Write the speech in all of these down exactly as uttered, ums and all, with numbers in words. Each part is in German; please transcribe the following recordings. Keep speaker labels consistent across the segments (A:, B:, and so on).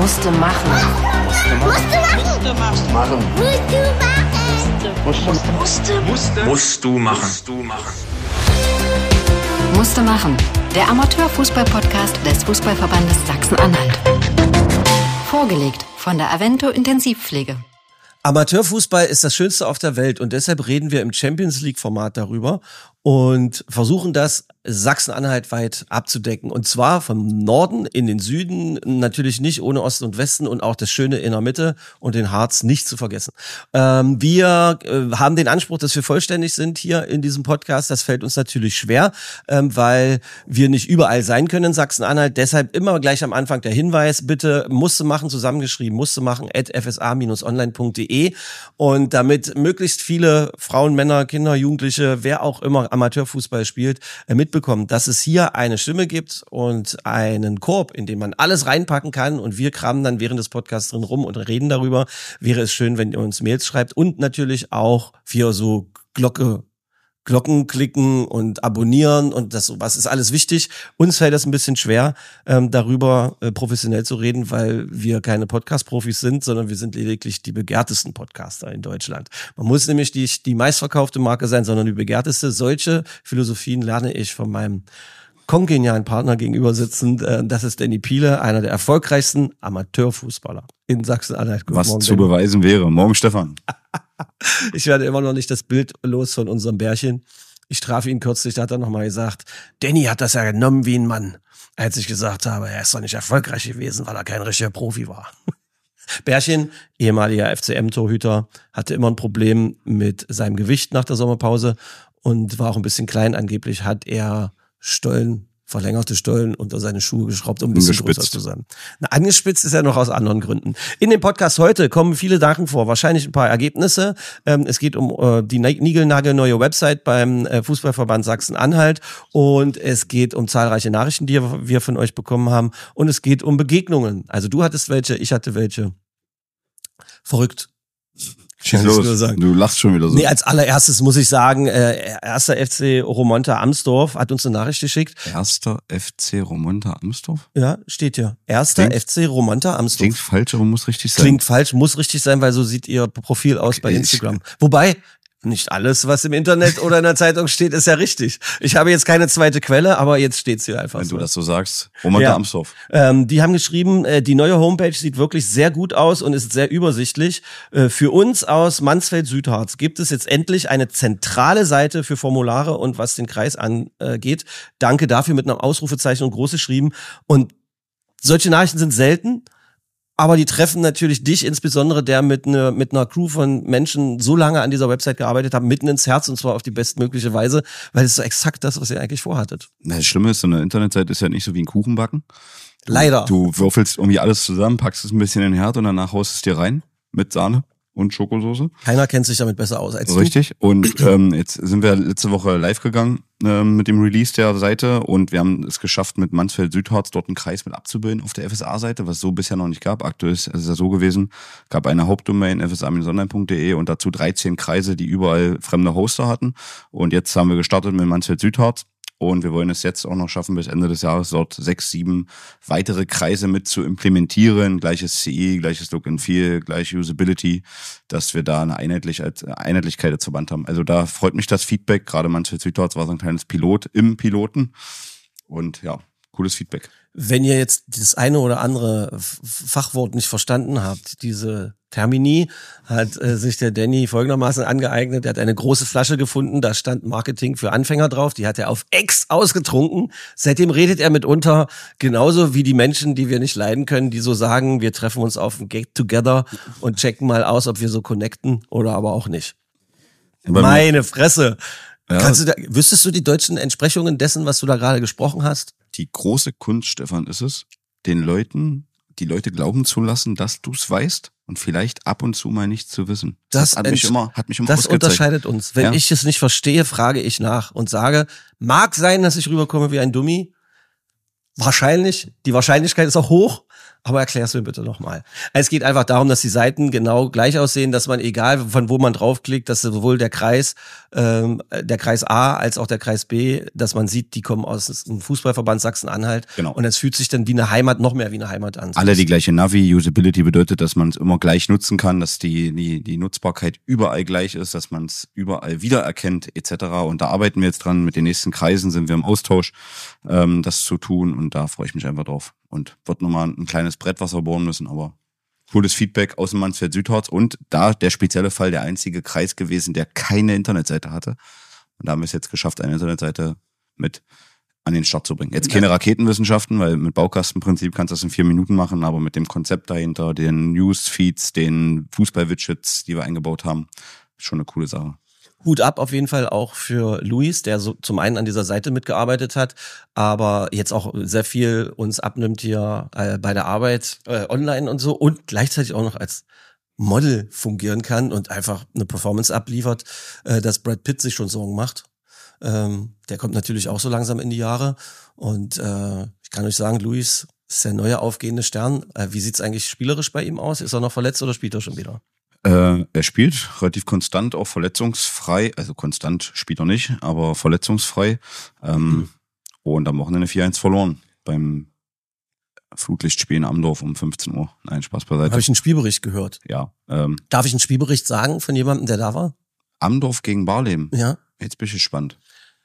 A: Musste machen.
B: Musste machen.
C: Machen.
B: Musste machen.
C: Musste.
B: Musste.
D: Musst du machen.
B: Musst du machen.
A: Musste machen. Der Amateurfußball-Podcast des Fußballverbandes Sachsen-Anhalt. Vorgelegt von der Avento Intensivpflege.
E: Amateurfußball ist das Schönste auf der Welt und deshalb reden wir im Champions League-Format darüber und versuchen das Sachsen-Anhalt weit abzudecken. Und zwar vom Norden in den Süden, natürlich nicht ohne Osten und Westen und auch das Schöne in der Mitte und den Harz nicht zu vergessen. Ähm, wir äh, haben den Anspruch, dass wir vollständig sind hier in diesem Podcast. Das fällt uns natürlich schwer, ähm, weil wir nicht überall sein können in Sachsen-Anhalt. Deshalb immer gleich am Anfang der Hinweis, bitte musste machen, zusammengeschrieben, musste machen, at f s a dash online punkt d e. Und damit möglichst viele Frauen, Männer, Kinder, Jugendliche, wer auch immer Amateurfußball spielt, äh, mitbekommen, dass es hier eine Stimme gibt und einen Korb, in den man alles reinpacken kann und wir kramen dann während des Podcasts drin rum und reden darüber. Wäre es schön, wenn ihr uns Mails schreibt und natürlich auch für so Glocke Glocken klicken und abonnieren und das sowas ist alles wichtig. Uns fällt das ein bisschen schwer, ähm, darüber äh, professionell zu reden, weil wir keine Podcast-Profis sind, sondern wir sind lediglich die begehrtesten Podcaster in Deutschland. Man muss nämlich nicht die meistverkaufte Marke sein, sondern die begehrteste. Solche Philosophien lerne ich von meinem kongenialen Partner gegenüber sitzend. Äh, das ist Danny Piele, einer der erfolgreichsten Amateurfußballer in Sachsen-Anhalt.
F: Was morgen, zu Danny. Beweisen wäre. Morgen, Stefan.
E: Ich werde immer noch nicht das Bild los von unserem Bärchen. Ich traf ihn kürzlich, da hat er nochmal gesagt, Danny hat das ja genommen wie ein Mann. Als ich gesagt habe, er ist doch nicht erfolgreich gewesen, weil er kein richtiger Profi war. Bärchen, ehemaliger F C M-Torhüter, hatte immer ein Problem mit seinem Gewicht nach der Sommerpause und war auch ein bisschen klein. Angeblich hat er Stollen, verlängerte Stollen unter seine Schuhe geschraubt, um ein bisschen größer zu sein. Na, angespitzt ist er noch aus anderen Gründen. In dem Podcast heute kommen viele Sachen vor, wahrscheinlich ein paar Ergebnisse. Ähm, es geht um äh, die niegelnagelneue Website beim äh, Fußballverband Sachsen-Anhalt und es geht um zahlreiche Nachrichten, die wir von euch bekommen haben und es geht um Begegnungen. Also du hattest welche, ich hatte welche. Verrückt.
F: Schieß los. Du lachst schon wieder so.
E: Nee, als allererstes muss ich sagen, äh, erster F C Romonta Amsdorf hat uns eine Nachricht geschickt.
F: Erster F C Romonta Amsdorf?
E: Ja, steht hier. Erster F C Romonta Amsdorf.
F: Klingt falsch, aber muss richtig sein.
E: Klingt falsch, muss richtig sein, weil so sieht ihr Profil aus okay, bei Instagram. Wobei, nicht alles, was im Internet oder in der Zeitung steht, ist ja richtig. Ich habe jetzt keine zweite Quelle, aber jetzt steht's hier einfach
F: Wenn
E: so.
F: Wenn du das so sagst. Romonta ja. Amsdorf.
E: Ähm, die haben geschrieben, äh, die neue Homepage sieht wirklich sehr gut aus und ist sehr übersichtlich. Äh, für uns aus Mansfeld-Südharz gibt es jetzt endlich eine zentrale Seite für Formulare und was den Kreis angeht. Danke dafür mit einem Ausrufezeichen und groß geschrieben. Und solche Nachrichten sind selten. Aber die treffen natürlich dich, insbesondere der mit einer mit einer Crew von Menschen so lange an dieser Website gearbeitet haben, mitten ins Herz und zwar auf die bestmögliche Weise, weil es so exakt das, was ihr eigentlich vorhattet.
F: Na, das Schlimme ist, so eine Internetseite ist ja nicht so wie ein Kuchenbacken.
E: Leider.
F: Du würfelst irgendwie alles zusammen, packst es ein bisschen in den Herd und danach haust es dir rein mit Sahne und Schokosoße.
E: Keiner kennt sich damit besser aus als
F: Richtig. Du. Und ähm, jetzt sind wir letzte Woche live gegangen ähm, mit dem Release der Seite und wir haben es geschafft, mit Mansfeld-Südharz dort einen Kreis mit abzubilden auf der F S A-Seite, was es so bisher noch nicht gab. Aktuell ist es ja so gewesen, gab eine Hauptdomain f s a dash online punkt d e und dazu dreizehn Kreise, die überall fremde Hoster hatten. Und jetzt haben wir gestartet mit Mansfeld-Südharz. Und wir wollen es jetzt auch noch schaffen, bis Ende des Jahres dort sechs, sieben weitere Kreise mit zu implementieren. Gleiches C E, gleiches Look and Feel, gleiche Usability, dass wir da eine Einheitlichkeit, Einheitlichkeit als Verband haben. Also da freut mich das Feedback. Gerade Mansfeld Südharz war so ein kleines Pilot im Piloten. Und ja, cooles Feedback.
E: Wenn ihr jetzt das eine oder andere Fachwort nicht verstanden habt, diese Termini, hat äh, sich der Danny folgendermaßen angeeignet. Er hat eine große Flasche gefunden, da stand Marketing für Anfänger drauf. Die hat er auf Ex ausgetrunken. Seitdem redet er mitunter genauso wie die Menschen, die wir nicht leiden können, die so sagen, wir treffen uns auf ein Get-Together und checken mal aus, ob wir so connecten oder aber auch nicht. Ja, meine Fresse. Ja. Kannst du da, wüsstest du die deutschen Entsprechungen dessen, was du da gerade gesprochen hast?
F: Die große Kunst, Stefan, ist es, den Leuten, die Leute glauben zu lassen, dass du es weißt und vielleicht ab und zu mal nicht zu wissen. Das, das hat mich immer, hat mich immer
E: Das unterscheidet uns. Wenn ja. ich es nicht verstehe, frage ich nach und sage, mag sein, dass ich rüberkomme wie ein Dummi. Wahrscheinlich. Die Wahrscheinlichkeit ist auch hoch. Aber erklär's mir bitte nochmal. Es geht einfach darum, dass die Seiten genau gleich aussehen, dass man, egal von wo man draufklickt, dass sowohl der Kreis, ähm, der Kreis A als auch der Kreis B, dass man sieht, die kommen aus dem Fußballverband Sachsen-Anhalt.
F: Genau.
E: Und es fühlt sich dann wie eine Heimat, noch mehr wie eine Heimat an.
F: Alle die gleiche Navi. Usability bedeutet, dass man es immer gleich nutzen kann, dass die, die, die Nutzbarkeit überall gleich ist, dass man es überall wiedererkennt, et cetera. Und da arbeiten wir jetzt dran. Mit den nächsten Kreisen sind wir im Austausch, ähm, das zu tun. Und da freue ich mich einfach drauf. Und wird nochmal ein kleines Brett, was wir bohren müssen, aber cooles Feedback aus dem Mansfeld-Südharz. Und da der spezielle Fall, der einzige Kreis gewesen, der keine Internetseite hatte. Und da haben wir es jetzt geschafft, eine Internetseite mit an den Start zu bringen. Jetzt keine Raketenwissenschaften, weil mit Baukastenprinzip kannst du das in vier Minuten machen, aber mit dem Konzept dahinter, den Newsfeeds, den Fußball-Widgets, die wir eingebaut haben, schon eine coole Sache.
E: Hut ab auf jeden Fall auch für Luis, der so zum einen an dieser Seite mitgearbeitet hat, aber jetzt auch sehr viel uns abnimmt hier äh, bei der Arbeit äh, online und so und gleichzeitig auch noch als Model fungieren kann und einfach eine Performance abliefert, äh, dass Brad Pitt sich schon Sorgen macht. Ähm, der kommt natürlich auch so langsam in die Jahre und äh, ich kann euch sagen, Luis ist der neue aufgehende Stern. Äh, wie sieht's eigentlich spielerisch bei ihm aus? Ist er noch verletzt oder spielt er schon wieder?
F: Äh, er spielt relativ konstant, auch verletzungsfrei. Also konstant spielt er nicht, aber verletzungsfrei. Ähm, mhm. Und am Wochenende vier eins verloren beim Flutlichtspiel in Amdorf um fünfzehn Uhr. Nein, Spaß beiseite.
E: Habe ich einen Spielbericht gehört?
F: Ja. Ähm,
E: Darf ich einen Spielbericht sagen von jemandem, der da war?
F: Amdorf gegen Barleben.
E: Ja.
F: Jetzt bin ich gespannt.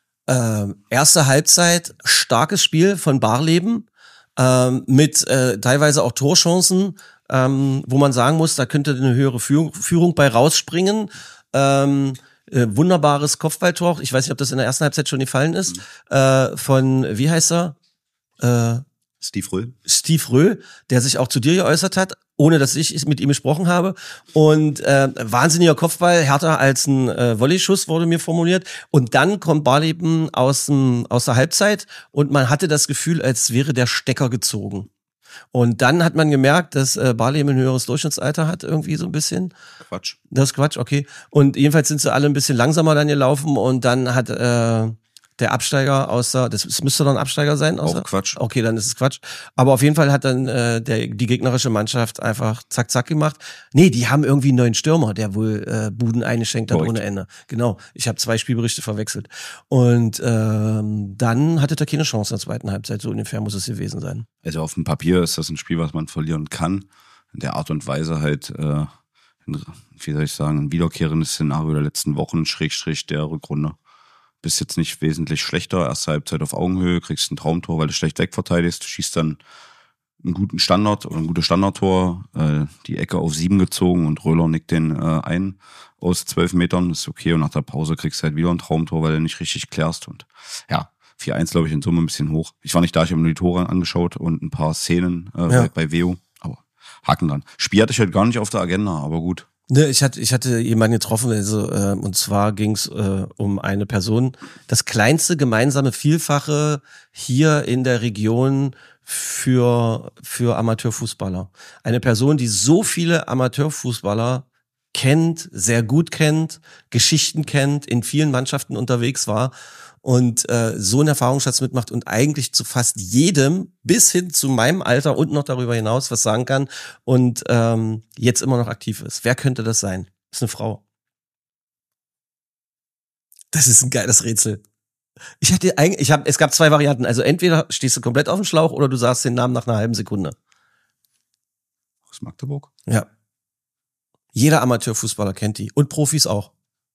E: Ähm, erste Halbzeit, starkes Spiel von Barleben ähm, mit äh, teilweise auch Torchancen. Ähm, wo man sagen muss, da könnte eine höhere Führung, Führung bei rausspringen. Ähm, äh, wunderbares Kopfballtor. Ich weiß nicht, ob das in der ersten Halbzeit schon gefallen ist. Mhm. Äh, von, wie heißt er? Äh,
F: Steve Röhl.
E: Steve Röhl, der sich auch zu dir geäußert hat, ohne dass ich mit ihm gesprochen habe. Und äh, wahnsinniger Kopfball, härter als ein äh, Volleyschuss, wurde mir formuliert. Und dann kommt Barleben aus, dem, aus der Halbzeit und man hatte das Gefühl, als wäre der Stecker gezogen. Und dann hat man gemerkt, dass äh, Barleben ein höheres Durchschnittsalter hat, irgendwie so ein bisschen.
F: Quatsch.
E: Das ist Quatsch, okay. Und jedenfalls sind sie alle ein bisschen langsamer dann gelaufen und dann hat äh, der Absteiger außer, das, das müsste doch ein Absteiger sein, außer.
F: Auch Quatsch.
E: Okay, dann ist es Quatsch. Aber auf jeden Fall hat dann äh, der die gegnerische Mannschaft einfach zack, zack gemacht. Nee, die haben irgendwie einen neuen Stürmer, der wohl äh, Buden eingeschenkt hat ohne Ende. Genau, ich habe zwei Spielberichte verwechselt. Und ähm, dann hatte er keine Chance in der zweiten Halbzeit, so ungefähr muss es gewesen sein.
F: Also auf dem Papier ist das ein Spiel, was man verlieren kann. In der Art und Weise halt, äh, wie soll ich sagen, ein wiederkehrendes Szenario der letzten Wochen, Schrägstrich der Rückrunde. Bist jetzt nicht wesentlich schlechter, erste Halbzeit auf Augenhöhe, kriegst ein Traumtor, weil du schlecht wegverteidigst, schießt dann einen guten Standard oder ein gutes Standardtor, äh, die Ecke auf sieben gezogen und Röhler nickt den äh, ein aus zwölf Metern, ist okay, und nach der Pause kriegst du halt wieder ein Traumtor, weil du nicht richtig klärst und ja, vier eins glaube ich in Summe ein bisschen hoch. Ich war nicht da, ich habe mir die Tore angeschaut und ein paar Szenen äh, ja. bei, bei Veo, aber Haken dran. Spiel hatte ich halt gar nicht auf der Agenda, aber gut.
E: Ne, ich hatte, ich hatte jemanden getroffen, also, äh, und zwar ging es äh, um eine Person, das kleinste gemeinsame Vielfache hier in der Region für, für Amateurfußballer. Eine Person, die so viele Amateurfußballer kennt, sehr gut kennt, Geschichten kennt, in vielen Mannschaften unterwegs war und äh, so einen Erfahrungsschatz mitmacht und eigentlich zu fast jedem bis hin zu meinem Alter und noch darüber hinaus was sagen kann und ähm, jetzt immer noch aktiv ist. Wer könnte das sein? Das ist eine Frau. Das ist ein geiles Rätsel. Ich hatte eigentlich, ich habe, es gab zwei Varianten. Also entweder stehst du komplett auf dem Schlauch oder du sagst den Namen nach einer halben Sekunde.
F: Aus Magdeburg?
E: Ja. Jeder Amateurfußballer kennt die und Profis auch.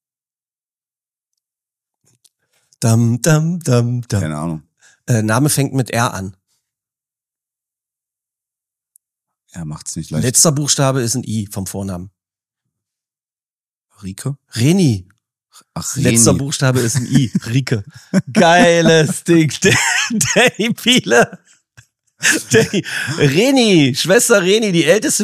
E: Dam, dam, dam, dam.
F: Keine Ahnung.
E: Äh, Name fängt mit R an.
F: Er macht's nicht leicht.
E: Letzter Buchstabe ist ein I vom Vornamen.
F: Rike?
E: Reni.
F: Ach, Reni.
E: Letzter Buchstabe ist ein I. Rike. Geiles Ding. Danny Piele. Danny. Reni, Schwester Reni, die älteste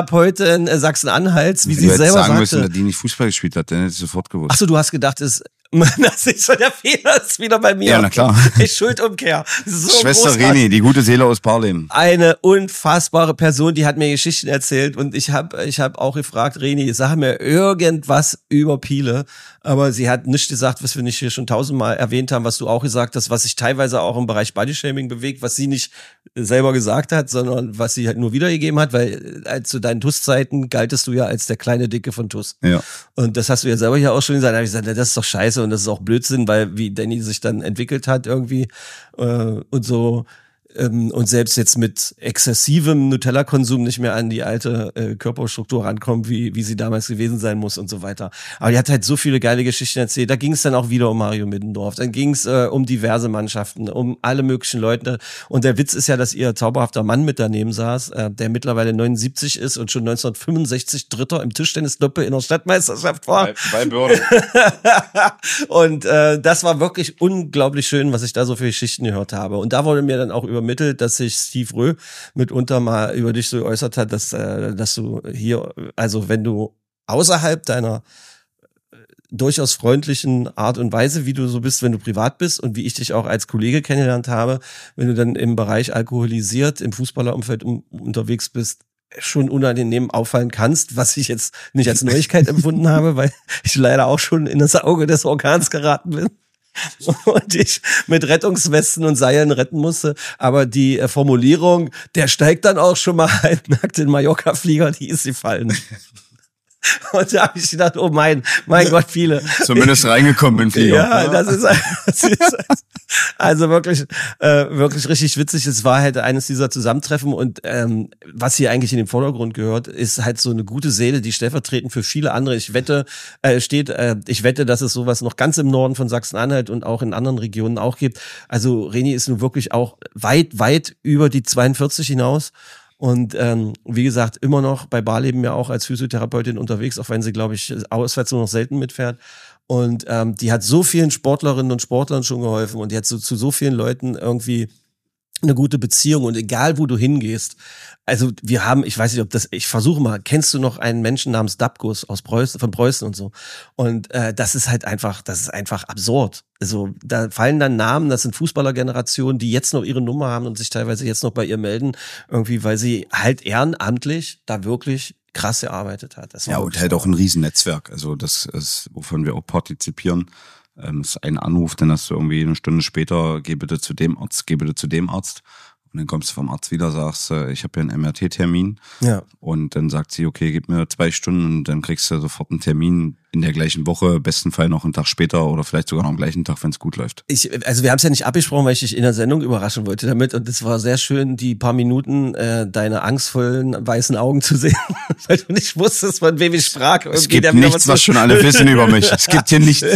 E: Physiotherapeutin Sachsen-Anhalts, wie sie
F: du
E: selber
F: sagen
E: sagte.
F: Müssen, dass die nicht Fußball gespielt hat, dann hätte ich sofort gewusst.
E: Achso, du hast gedacht, es Das ist schon der Fehler, ist wieder bei mir.
F: Ja, na klar.
E: Ich Schuldumkehr. So
F: Schwester
E: großartig.
F: Reni, die gute Seele aus Parlem.
E: Eine unfassbare Person, die hat mir Geschichten erzählt und ich habe ich hab auch gefragt, Reni, sag mir irgendwas über Piele, aber sie hat nichts gesagt, was wir nicht hier schon tausendmal erwähnt haben, was du auch gesagt hast, was sich teilweise auch im Bereich Bodyshaming bewegt, was sie nicht selber gesagt hat, sondern was sie halt nur wiedergegeben hat, weil äh, zu deinen T U S-Zeiten galtest du ja als der kleine Dicke von T U S.
F: Ja.
E: Und das hast du ja selber hier auch schon gesagt. Da habe ich gesagt, das ist doch scheiße und das ist auch Blödsinn, weil wie Danny sich dann entwickelt hat irgendwie äh, und so. Und selbst jetzt mit exzessivem Nutella-Konsum nicht mehr an die alte äh, Körperstruktur rankommt, wie wie sie damals gewesen sein muss und so weiter. Aber die hat halt so viele geile Geschichten erzählt. Da ging es dann auch wieder um Mario Middendorf. Dann ging es äh, um diverse Mannschaften, um alle möglichen Leute. Und der Witz ist ja, dass ihr zauberhafter Mann mit daneben saß, äh, der mittlerweile neunundsiebzig ist und schon neunzehnhundertfünfundsechzig Dritter im Tischtennis-Doppel in der Stadtmeisterschaft war.
F: Bei, bei Börde.
E: Und äh, das war wirklich unglaublich schön, was ich da so für Geschichten gehört habe. Und da wurde mir dann auch übermittelt, dass sich Steve Rö mitunter mal über dich so geäußert hat, dass, äh, dass du hier, also wenn du außerhalb deiner durchaus freundlichen Art und Weise, wie du so bist, wenn du privat bist und wie ich dich auch als Kollege kennengelernt habe, wenn du dann im Bereich alkoholisiert im Fußballerumfeld um, unterwegs bist, schon unangenehm auffallen kannst, was ich jetzt nicht als Neuigkeit empfunden habe, weil ich leider auch schon in das Auge des Orkans geraten bin. Und ich mit Rettungswesten und Seilen retten musste. Aber die äh, Formulierung, der steigt dann auch schon mal halbnackt in Mallorca-Flieger, die ist gefallen. Und da habe ich gedacht, oh mein, mein Gott, viele.
F: Zumindest reingekommen in den Flieger.
E: Ja, das ist, das ist also wirklich, äh, wirklich richtig witzig. Es war halt eines dieser Zusammentreffen und ähm, was hier eigentlich in den Vordergrund gehört, ist halt so eine gute Seele, die stellvertretend für viele andere. Ich wette, äh, steht, äh, ich wette, dass es sowas noch ganz im Norden von Sachsen-Anhalt und auch in anderen Regionen auch gibt. Also Reni ist nun wirklich auch weit, weit über die zweiundvierzig hinaus. Und ähm, wie gesagt, immer noch bei Barleben ja auch als Physiotherapeutin unterwegs, auch wenn sie, glaube ich, auswärts nur noch selten mitfährt. Und ähm, die hat so vielen Sportlerinnen und Sportlern schon geholfen und die hat so, zu so vielen Leuten irgendwie eine gute Beziehung und egal, wo du hingehst. Also wir haben, ich weiß nicht, ob das, ich versuche mal, kennst du noch einen Menschen namens Dabkus aus Preußen, von Preußen und so? Und äh, das ist halt einfach, das ist einfach absurd. Also da fallen dann Namen, das sind Fußballergenerationen, die jetzt noch ihre Nummer haben und sich teilweise jetzt noch bei ihr melden, irgendwie, weil sie halt ehrenamtlich da wirklich krass gearbeitet hat. Das war
F: ja, und halt auch ein Riesennetzwerk. Also das ist, wovon wir auch partizipieren. Ähm, das ist ein Anruf, dann hast du irgendwie eine Stunde später, geh bitte zu dem Arzt, geh bitte zu dem Arzt. Und dann kommst du vom Arzt wieder, sagst, äh, ich habe hier einen M R T-Termin.
E: Ja.
F: Und dann sagt sie, okay, gib mir zwei Stunden und dann kriegst du sofort einen Termin in der gleichen Woche, besten Fall noch einen Tag später oder vielleicht sogar noch am gleichen Tag, wenn es gut läuft.
E: Ich, also wir haben es ja nicht abgesprochen, weil ich dich in der Sendung überraschen wollte damit und es war sehr schön, die paar Minuten äh, deine angstvollen weißen Augen zu sehen, weil du nicht wusstest, von wem ich sprach. Irgendwie
F: es gibt
E: der
F: nichts,
E: was,
F: was schon alle wissen über mich. Es gibt hier nichts.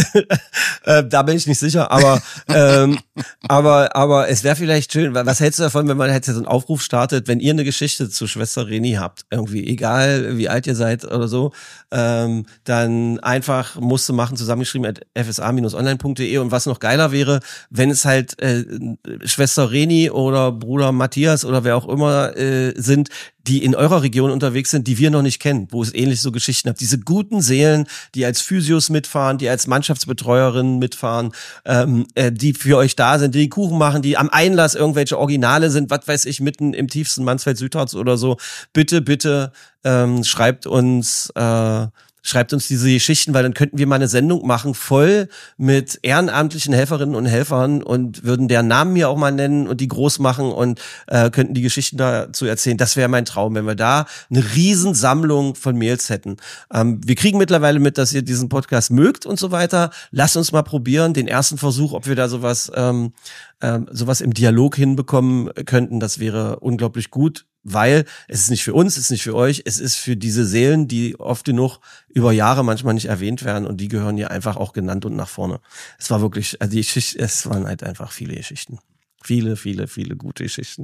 E: äh, da bin ich nicht sicher, aber ähm, aber aber es wäre vielleicht schön, was hältst du davon, wenn man jetzt so einen Aufruf startet, wenn ihr eine Geschichte zu Schwester Reni habt, irgendwie, egal wie alt ihr seid oder so, ähm, dann einfach musste machen, zusammengeschrieben at f s a online punkt d e und was noch geiler wäre, wenn es halt äh, Schwester Reni oder Bruder Matthias oder wer auch immer äh, sind, die in eurer Region unterwegs sind, die wir noch nicht kennen, wo es ähnlich so Geschichten habt. Diese guten Seelen, die als Physios mitfahren, die als Mannschaftsbetreuerinnen mitfahren, ähm, äh, die für euch da sind, die Kuchen machen, die am Einlass irgendwelche Originale sind, was weiß ich, mitten im tiefsten Mansfeld-Südharz oder so. Bitte, bitte ähm, schreibt uns äh, Schreibt uns diese Geschichten, weil dann könnten wir mal eine Sendung machen, voll mit ehrenamtlichen Helferinnen und Helfern und würden deren Namen hier auch mal nennen und die groß machen und äh, könnten die Geschichten dazu erzählen. Das wäre mein Traum, wenn wir da eine Riesensammlung von Mails hätten. Ähm, wir kriegen mittlerweile mit, dass ihr diesen Podcast mögt und so weiter. Lasst uns mal probieren, den ersten Versuch, ob wir da sowas, ähm, ähm, sowas im Dialog hinbekommen könnten. Das wäre unglaublich gut. Weil es ist nicht für uns, es ist nicht für euch, es ist für diese Seelen, die oft genug über Jahre manchmal nicht erwähnt werden und die gehören hier einfach auch genannt und nach vorne. Es war wirklich, also die Geschichte, es waren halt einfach viele Geschichten. Viele, viele, viele gute Geschichten.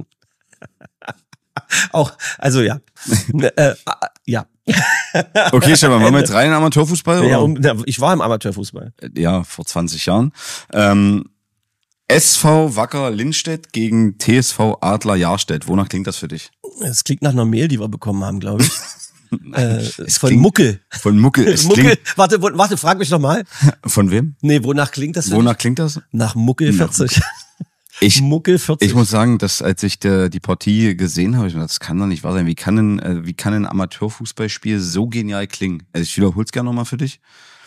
E: Auch, also ja. äh, ja.
F: Okay, Stefan, waren wir jetzt rein im Amateurfußball?
E: Ja,
F: oder?
E: um, ich war im Amateurfußball.
F: Ja, vor zwanzig Jahren. Ähm, S V Wacker Lindstedt gegen T S V Adler Jahrstedt. Wonach klingt das für dich?
E: Es klingt nach einer Mail, die wir bekommen haben, glaube ich. Äh,
F: Es
E: von
F: klingt-
E: Muckel.
F: Von Muckel. Es
E: Muckel.
F: klingt,
E: Warte, wo, warte, frag mich noch mal.
F: von wem?
E: Nee, wonach klingt das denn?
F: Wonach klingt das?
E: Nach Muckel
F: Nach
E: vierzig.
F: Ich,
E: Muckel vierzig.
F: ich muss sagen, dass als ich de, die Partie gesehen habe, ich mir gedacht, das kann doch nicht wahr sein. Wie kann ein, äh, wie kann ein Amateurfußballspiel so genial klingen? Also ich wiederhole es gerne nochmal für dich.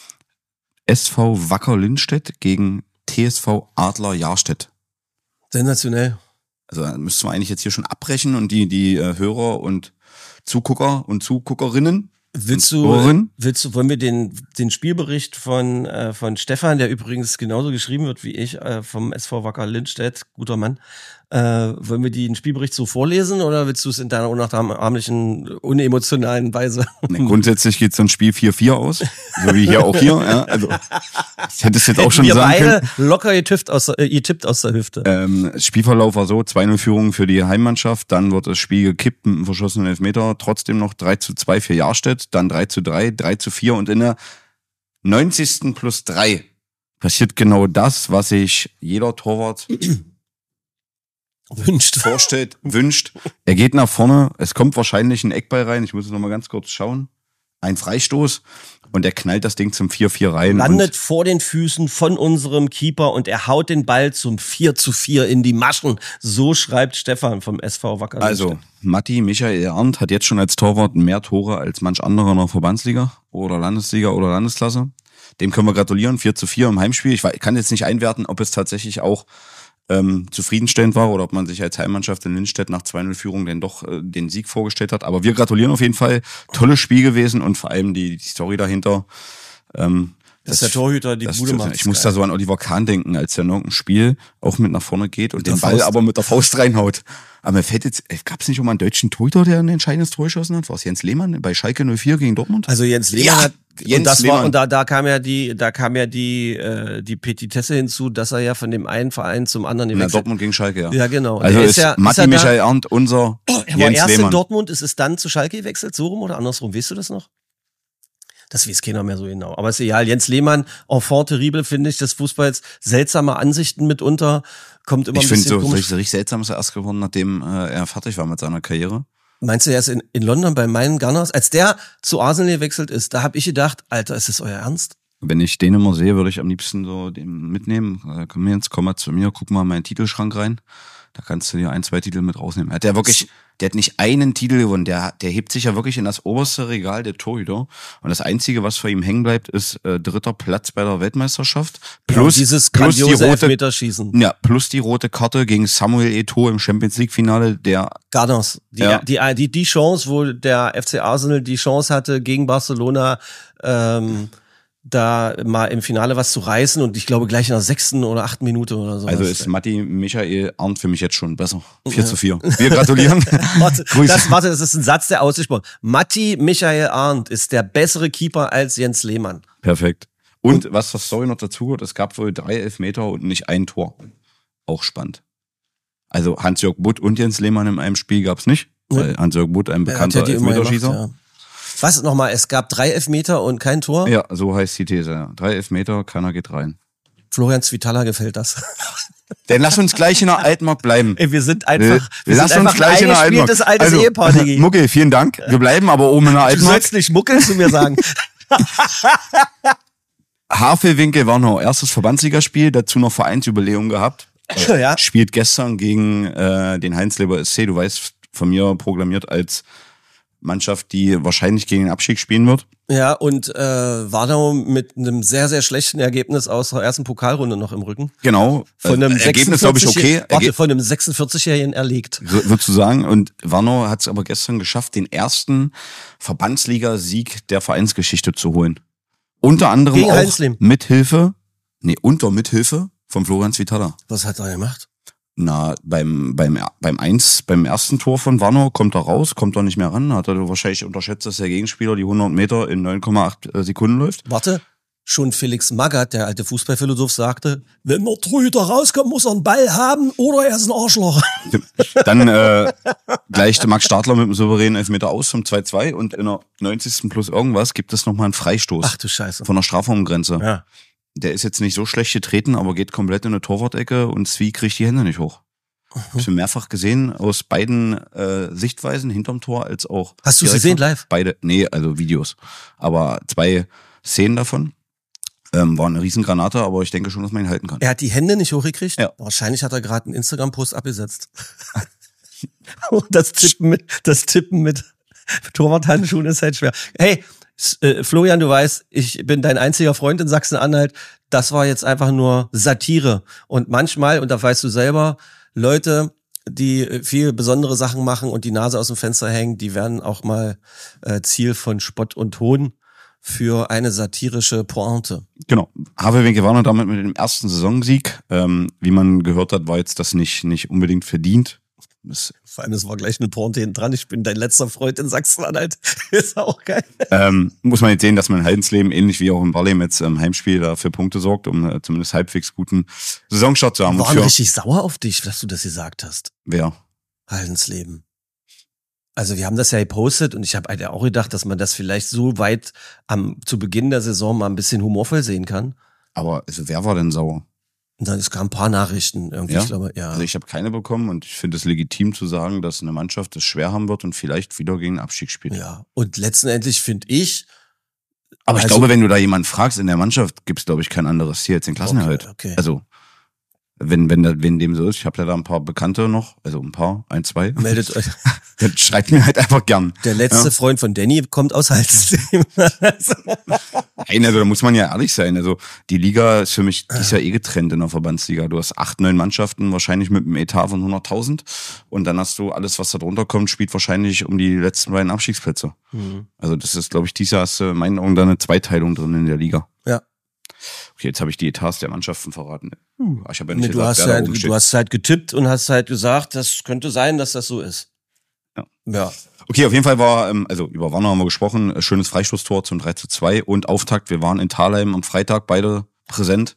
F: S V Wacker Lindstedt gegen T S V Adler Jahrstedt.
E: Sensationell.
F: Also da müssten wir eigentlich jetzt hier schon abbrechen und die, die äh, Hörer und Zugucker und Zuguckerinnen.
E: Willst
F: und
E: du,
F: Hörerinnen.
E: willst du, wollen wir den, den Spielbericht von, äh, von Stefan, der übrigens genauso geschrieben wird wie ich, äh, vom S V Wacker Lindstedt, guter Mann, äh, wollen wir den Spielbericht so vorlesen oder willst du es in deiner unnachahmlichen, unemotionalen Weise?
F: Ne, grundsätzlich geht so ein Spiel vier vier aus, so wie hier auch hier. Ja, also das hättest du jetzt auch schon
E: wir
F: sagen
E: beide
F: können.
E: locker getippt aus, der- äh, getippt aus der Hüfte.
F: Ähm, Spielverlauf war so, zwei null Führung für die Heimmannschaft, dann wird das Spiel gekippt mit einem verschossenen Elfmeter, trotzdem noch drei zu zwei für Jahrstedt, dann drei zu drei, drei zu vier und in der neunzigsten plus drei passiert genau das, was sich jeder Torwart
E: Wünscht.
F: vorstellt, wünscht. Er geht nach vorne, es kommt wahrscheinlich ein Eckball rein, ich muss es nochmal ganz kurz schauen, ein Freistoß und er knallt das Ding zum vier vier rein.
E: Landet vor den Füßen von unserem Keeper und er haut den Ball zum vier zu vier in die Maschen. So schreibt Stefan vom S V Wacker.
F: Also, Matti Michael Arndt hat jetzt schon als Torwart mehr Tore als manch anderer in der Verbandsliga oder Landesliga oder Landesklasse. Dem können wir gratulieren, vier zu vier im Heimspiel. Ich kann jetzt nicht einwerten, ob es tatsächlich auch ähm, zufriedenstellend war oder ob man sich als Heimmannschaft in Lindstedt nach zwei null Führung denn doch äh, den Sieg vorgestellt hat. Aber wir gratulieren auf jeden Fall. Tolles Spiel gewesen und vor allem die, die Story dahinter. Ähm,
E: Dass der Torhüter die
F: das,
E: Bude
F: das,
E: macht.
F: Ich muss
E: Geil.
F: da so an Oliver Kahn denken, als er in irgendeinem Spiel auch mit nach vorne geht und
E: Mit
F: den
E: der
F: Ball
E: Faust.
F: aber mit der Faust reinhaut. Aber mir fällt jetzt, gab es nicht um einen deutschen Torhüter, der ein entscheidendes Tor geschossen hat? War es Jens Lehmann bei Schalke null vier gegen Dortmund?
E: Also Jens Lehmann
F: Ja,
E: hat
F: Jens
E: und das
F: Lehmann.
E: war und da da kam ja die da kam ja die äh, die Petitesse hinzu, dass er ja von dem einen Verein zum anderen
F: Na,
E: gewechselt.
F: Dortmund gegen Schalke, ja.
E: Ja, genau.
F: Also
E: Er
F: ist,
E: ja-
F: Matti
E: er da-
F: Michael Arndt unser
E: Er war
F: Jens
E: erst in
F: Lehmann.
E: Dortmund, ist es dann zu Schalke gewechselt, so rum oder andersrum? Weißt du das noch? Das weiß keiner mehr so genau. Aber ist egal. Jens Lehmann, enfant terrible, finde ich, des Fußballs. Seltsame Ansichten mitunter. Kommt immer
F: Ich
E: ein
F: finde
E: bisschen
F: so
E: komisch.
F: richtig, richtig seltsam ist er erst geworden, nachdem äh, er fertig war mit seiner Karriere.
E: Meinst du, er ist in, in London bei meinen Gunners? Als der zu Arsenal gewechselt ist, da habe ich gedacht, Alter, ist das euer Ernst?
F: Wenn ich den immer sehe, würde ich am liebsten so den mitnehmen. Äh, komm Jens, komm mal zu mir, guck mal in meinen Titelschrank rein. Da kannst du dir ein, zwei Titel mit rausnehmen. Er hat ja wirklich, der hat nicht einen Titel gewonnen. Der, der hebt sich ja wirklich in das oberste Regal der Torhüter. Und das Einzige, was für ihm hängen bleibt, ist äh, dritter Platz bei der Weltmeisterschaft. Plus,
E: Ja, dieses
F: plus die
E: grandiose
F: rote,
E: Elfmeterschießen.
F: ja, plus die rote Karte gegen Samuel Eto'o im Champions League Finale, der
E: Gunners. Die,
F: Ja.
E: die, die, die Chance, wo der F C Arsenal die Chance hatte, gegen Barcelona ähm, da mal im Finale was zu reißen und ich glaube gleich in der sechsten oder achten Minute oder so.
F: also ist Matti Michael Arndt für mich jetzt schon besser. vier zu vier. Wir gratulieren.
E: warte,
F: Grüße.
E: das, warte, das ist ein Satz, der ausgesprochen. Matti Michael Arndt ist der bessere Keeper als Jens Lehmann.
F: Perfekt. Und was zur Story noch dazu gehört, es gab wohl drei Elfmeter und nicht ein Tor. Auch spannend. Also Hans-Jörg Butt und Jens Lehmann in einem Spiel gab's nicht, weil Hans-Jörg Butt ein
E: Er hat
F: bekannter
E: ja die immer
F: Elfmeterschießer.
E: gemacht, ja. Was nochmal? Es gab drei Elfmeter und kein Tor.
F: Ja, so heißt die These. Ja. Drei Elfmeter, keiner geht rein.
E: Florian Zvitala gefällt das.
F: Dann lass uns gleich in der Altmark bleiben.
E: Ey, wir sind
F: Wir,
E: einfach, wir
F: lass
E: sind
F: uns
E: einfach
F: gleich in der Altmark.
E: eingespieltes altes
F: Also,
E: Ehepaar, Digi.
F: Mucke, vielen Dank. Wir bleiben aber oben in der
E: Du
F: Altmark.
E: sollst nicht muckeln zu mir sagen.
F: Havelwinkel war noch erstes Verbandsligaspiel, dazu noch Vereinsjubiläum gehabt.
E: ja.
F: Spielt gestern gegen äh, den Heinzleber S C, du weißt, von mir proklamiert als Mannschaft, die wahrscheinlich gegen den Abstieg spielen wird.
E: Ja, und äh, Warnau mit einem sehr, sehr schlechten Ergebnis aus der ersten Pokalrunde noch im Rücken.
F: Genau.
E: Von einem
F: äh, Ergebnis, glaube ich, okay.
E: Warte,
F: Erge
E: von einem sechsundvierzig-Jährigen erlegt.
F: würdest du sagen. Und Warnau hat es aber gestern geschafft, den ersten Verbandsliga-Sieg der Vereinsgeschichte zu holen. Unter anderem
E: Gegen
F: auch
E: Heinslehm.
F: Mithilfe, nee, unter Mithilfe von Florian Zvitala.
E: Was hat er gemacht?
F: Na, beim, beim, beim eins, beim ersten Tor von Warnau kommt er raus, kommt er nicht mehr ran, hat er wahrscheinlich unterschätzt, dass der Gegenspieler die hundert Meter in neun Komma acht Sekunden läuft.
E: Warte, schon Felix Magath, der alte Fußballphilosoph, sagte, wenn der Torhüter rauskommt, muss er einen Ball haben oder er ist ein Arschloch.
F: Dann äh, gleicht Max Stadler mit dem souveränen Elfmeter aus zum zwei zwei und in der neunzigsten plus irgendwas gibt es nochmal einen Freistoß
E: Ach du Scheiße.
F: von der Strafraumgrenze.
E: Ja.
F: Der ist jetzt nicht so schlecht getreten, aber geht komplett in eine Torwart-Ecke und Zwie kriegt die Hände nicht hoch. Hab's mir mehrfach gesehen, aus beiden äh, Sichtweisen, hinterm Tor als auch.
E: Hast du es gesehen live?
F: Beide, nee, also Videos. Aber zwei Szenen davon. Ähm, war eine Riesengranate, aber ich denke schon, dass man ihn halten kann.
E: Er hat die Hände nicht hochgekriegt?
F: Ja.
E: Wahrscheinlich hat er gerade einen Instagram-Post abgesetzt. Und das Tippen mit, das Tippen mit Torwarthandschuhen ist halt schwer. Hey, äh, Florian, du weißt, ich bin dein einziger Freund in Sachsen-Anhalt. Das war jetzt einfach nur Satire. Und manchmal, und da weißt du selber, Leute, die viel besondere Sachen machen und die Nase aus dem Fenster hängen, die werden auch mal äh, Ziel von Spott und Hohn für eine satirische Pointe.
F: Genau. Havelwinkel war noch damit mit dem ersten Saisonsieg. Ähm, wie man gehört hat, war jetzt das nicht, nicht unbedingt verdient. Das
E: Vor allem, es war gleich eine Pointe hinten dran. Ich bin dein letzter Freund in Sachsen-Anhalt. Ist auch geil.
F: Ähm, muss man jetzt sehen, dass man in Haldensleben, ähnlich wie auch in Barlem jetzt im Heimspiel, da für Punkte sorgt, um äh, zumindest halbwegs guten Saisonstart zu haben.
E: Wir waren
F: für
E: richtig sauer auf dich, dass du das gesagt hast.
F: Wer?
E: Haldensleben. Also wir haben das ja gepostet und ich habe halt auch gedacht, dass man das vielleicht so weit am zu Beginn der Saison mal ein bisschen humorvoll sehen kann.
F: Aber also wer war denn sauer?
E: Und dann es kamen ein paar Nachrichten irgendwie,
F: Ja?
E: ich glaube, ja.
F: Also ich habe keine bekommen und ich finde es legitim zu sagen, dass eine Mannschaft es schwer haben wird und vielleicht wieder gegen den Abstieg spielt.
E: Ja, und letztendlich finde ich,
F: Aber ich
E: also-
F: glaube, wenn du da jemanden fragst in der Mannschaft, gibt's glaube ich kein anderes Ziel als den Klassenerhalt.
E: Okay, okay.
F: Also wenn wenn da, wenn dem so ist, ich habe ja da ein paar Bekannte noch, also ein paar, ein, zwei.
E: meldet euch.
F: Dann schreibt mir halt einfach gern.
E: Der letzte
F: Ja.
E: Freund von Danny kommt aus Haldensleben.
F: Nein, also da muss man ja ehrlich sein. Also die Liga ist für mich, die ist ja eh getrennt in der Verbandsliga. Du hast acht, neun Mannschaften, wahrscheinlich mit einem Etat von hunderttausend. Und dann hast du alles, was da drunter kommt, spielt wahrscheinlich um die letzten beiden Abstiegsplätze.
E: Mhm.
F: Also das ist, glaube ich, dieses Jahr hast du in meinen Augen da eine Zweiteilung drin in der Liga.
E: Ja.
F: Okay, jetzt habe ich die Etats der Mannschaften verraten. Ich habe ja nicht
E: Nee, du,
F: gesagt,
E: hast
F: wer da
E: halt,
F: oben steht.
E: du hast halt getippt und hast halt gesagt, das könnte sein, dass das so ist.
F: Ja.
E: Ja.
F: Okay, auf jeden Fall war, ähm, also über Warner haben wir gesprochen, äh, schönes Freistoßtor zum drei zu zwei und Auftakt. Wir waren in Thalheim am Freitag beide präsent.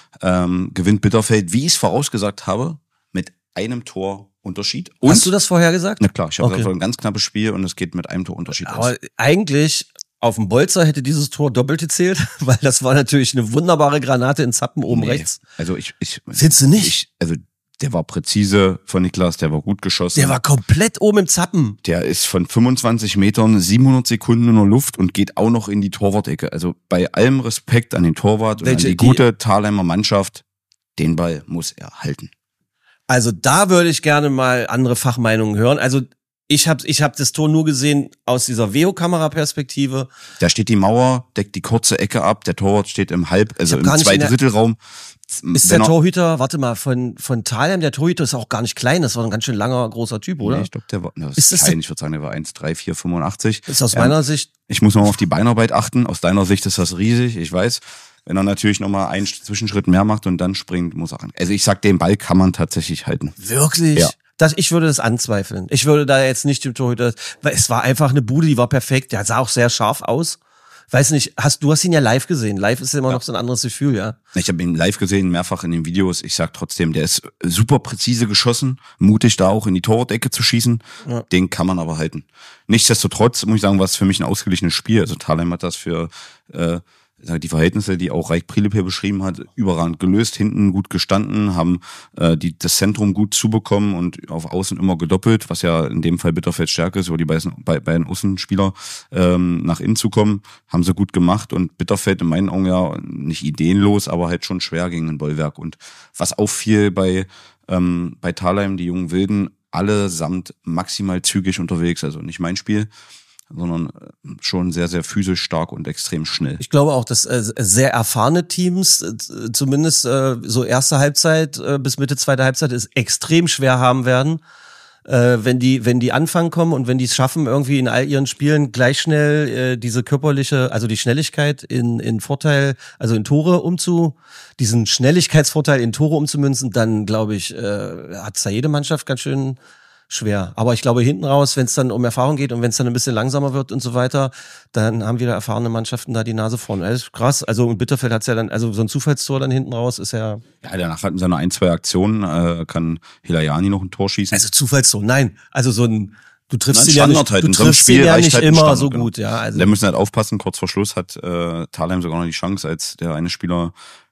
F: Ähm, gewinnt Bitterfeld, wie ich es vorausgesagt habe, mit einem Tor Unterschied. Und,
E: Hast du das vorher gesagt?
F: Na klar, ich habe
E: Okay.
F: gesagt, ein ganz knappes Spiel und es geht mit einem Tor Unterschied aus.
E: Aber eigentlich auf dem Bolzer hätte dieses Tor doppelt gezählt, weil das war natürlich eine wunderbare Granate in Zappen oben
F: Nee,
E: rechts.
F: Also ich, ich,
E: Findest du nicht?
F: Ich, also der war präzise von Niklas, der war gut geschossen.
E: Der war komplett oben im Zappen.
F: Der ist von fünfundzwanzig Metern siebenhundert Sekunden in der Luft und geht auch noch in die Torwart-Ecke. Also bei allem Respekt an den Torwart und
E: Welche-
F: an die
E: die-
F: gute Thalheimer Mannschaft, den Ball muss er halten.
E: Also da würde ich gerne mal andere Fachmeinungen hören. Also ich habe ich hab das Tor nur gesehen aus dieser Veo-Kamera-Perspektive.
F: Da steht die Mauer, deckt die kurze Ecke ab, der Torwart steht im Halb, also
E: hab
F: im
E: gar nicht in der-
F: Zweidrittelraum.
E: Ist
F: Wenn
E: der
F: er-
E: Torhüter, warte mal, von, von Thalheim, der Torhüter ist auch gar nicht klein, das war ein ganz schön langer, großer Typ, oder?
F: Nee, ich glaube, der war, na, das
E: Ist
F: ist
E: das
F: klein, ich würde sagen, der war eins Komma drei vier fünfundachtzig.
E: Ist aus
F: Ähm,
E: meiner Sicht,
F: Ich muss noch mal auf die Beinarbeit achten. Aus deiner Sicht ist das riesig, ich weiß. Wenn er natürlich noch mal einen Zwischenschritt mehr macht und dann springt, muss er ran. Also ich sag, den Ball kann man tatsächlich halten.
E: wirklich?
F: Ja.
E: Das, ich würde das anzweifeln. Ich würde da jetzt nicht dem Torhüter, weil es war einfach eine Bude, die war perfekt, der sah auch sehr scharf aus. Weiß nicht, hast du hast ihn ja live gesehen. Live ist ja immer
F: Ja.
E: noch so ein anderes Gefühl, ja.
F: Ich habe ihn live gesehen, mehrfach in den Videos. Ich sag trotzdem, der ist super präzise geschossen, mutig da auch in die Torwart-Ecke zu schießen.
E: Ja.
F: Den kann man aber halten. Nichtsdestotrotz muss ich sagen, war es für mich ein ausgeglichenes Spiel. Also Thalheim hat das für äh, die Verhältnisse, die auch Reich Prielip hier beschrieben hat, überragend gelöst, hinten gut gestanden, haben äh, die, das Zentrum gut zubekommen und auf Außen immer gedoppelt, was ja in dem Fall Bitterfeld Stärke ist, über die beiden, bei, beiden Außenspieler ähm, nach innen zu kommen, haben sie gut gemacht und Bitterfeld in meinen Augen ja nicht ideenlos, aber halt schon schwer gegen ein Bollwerk. Und was auffiel bei, ähm, bei Thalheim, die jungen Wilden, allesamt maximal zügig unterwegs, also nicht mein Spiel, sondern schon sehr, sehr physisch stark und extrem schnell.
E: Ich glaube auch, dass äh, sehr erfahrene Teams, äh, zumindest äh, so erste Halbzeit äh, bis Mitte zweite Halbzeit, es extrem schwer haben werden, äh, wenn die wenn die anfangen kommen und wenn die es schaffen, irgendwie in all ihren Spielen gleich schnell äh, diese körperliche, also die Schnelligkeit in in Vorteil, also in Tore umzu, diesen Schnelligkeitsvorteil in Tore umzumünzen, dann glaube ich, äh, hat's da jede Mannschaft ganz schön schwer. Aber ich glaube, hinten raus, wenn es dann um Erfahrung geht und wenn es dann ein bisschen langsamer wird und so weiter, dann haben wieder erfahrene Mannschaften da die Nase vorne. Das ist krass. Also und Bitterfeld hat's ja dann, also so ein Zufallstor dann hinten raus ist ja.
F: Ja, danach hatten sie noch ein, zwei Aktionen, äh, kann Hilayani noch ein Tor schießen.
E: Also Zufallstor, nein. Also so ein, du triffst
F: Nein,
E: ihn ja nicht,
F: Standard halt.
E: du
F: In so einem
E: triffst
F: Spiel
E: ihn ja
F: reicht
E: nicht
F: halt ein
E: immer
F: Standard,
E: so
F: genau.
E: gut, ja. Also
F: Da müssen halt aufpassen, kurz vor Schluss hat äh, Thalheim sogar noch die Chance, als der eine Spieler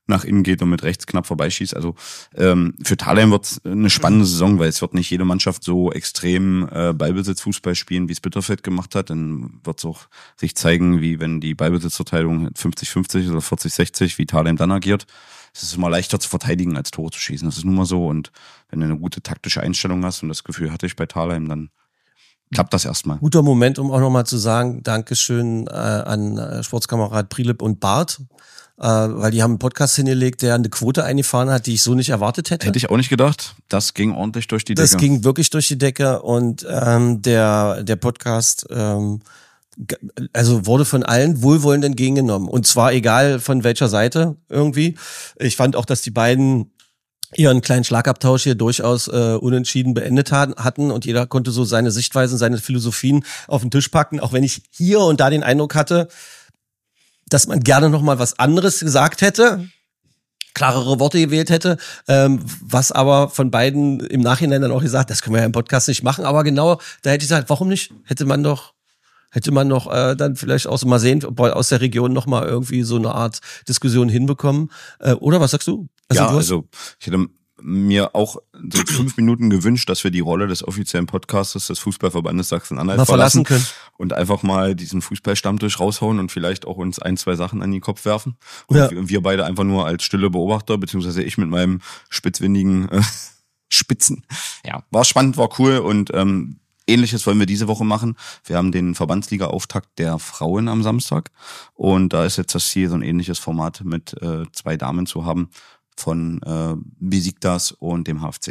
F: nach innen geht und mit rechts knapp vorbeischießt. Also ähm, für Thalheim wird es eine spannende Saison, weil es wird nicht jede Mannschaft so extrem äh, Ballbesitz-Fußball spielen, wie es Bitterfeld gemacht hat. Dann wird es auch sich zeigen, wie wenn die Ballbesitzverteilung fünfzig fünfzig oder vierzig sechzig, wie Thalheim dann agiert. Es ist immer leichter zu verteidigen, als Tore zu schießen. Das ist nun mal so. Und wenn du eine gute taktische Einstellung hast, und das Gefühl hatte ich bei Thalheim, dann klappt das erstmal.
E: Guter Moment, um auch nochmal zu sagen, Dankeschön äh, an äh, Sportskamerad Prilip und Bart, äh, weil die haben einen Podcast hingelegt, der eine Quote eingefahren hat, die ich so nicht erwartet hätte.
F: Hätte ich auch nicht gedacht. Das ging ordentlich durch die Decke.
E: Das ging wirklich durch die Decke und ähm, der der Podcast ähm, also wurde von allen wohlwollend entgegengenommen. Und zwar egal von welcher Seite irgendwie. Ich fand auch, dass die beiden ihren kleinen Schlagabtausch hier durchaus äh, unentschieden beendet hatten und jeder konnte so seine Sichtweisen, seine Philosophien auf den Tisch packen, auch wenn ich hier und da den Eindruck hatte, dass man gerne noch mal was anderes gesagt hätte, klarere Worte gewählt hätte, ähm, was aber von beiden im Nachhinein dann auch gesagt, das können wir ja im Podcast nicht machen, aber genau, da hätte ich gesagt, warum nicht? Hätte man doch Hätte man noch äh, dann vielleicht auch so mal sehen, ob wir aus der Region noch mal irgendwie so eine Art Diskussion hinbekommen. Äh, oder was sagst du?
F: Also ja, du also ich hätte mir auch so fünf Minuten gewünscht, dass wir die Rolle des offiziellen Podcasters des Fußballverbandes Sachsen-Anhalt verlassen können und einfach mal diesen Fußballstammtisch raushauen und vielleicht auch uns ein, zwei Sachen an den Kopf werfen. Und ja. wir beide einfach nur als stille Beobachter, beziehungsweise ich mit meinem spitzwindigen äh, Spitzen. Ja, war spannend, war cool und ähm, Ähnliches wollen wir diese Woche machen. Wir haben den Verbandsliga-Auftakt der Frauen am Samstag. Und da ist jetzt das Ziel, so ein ähnliches Format mit äh, zwei Damen zu haben von äh, Besiktas und dem H F C.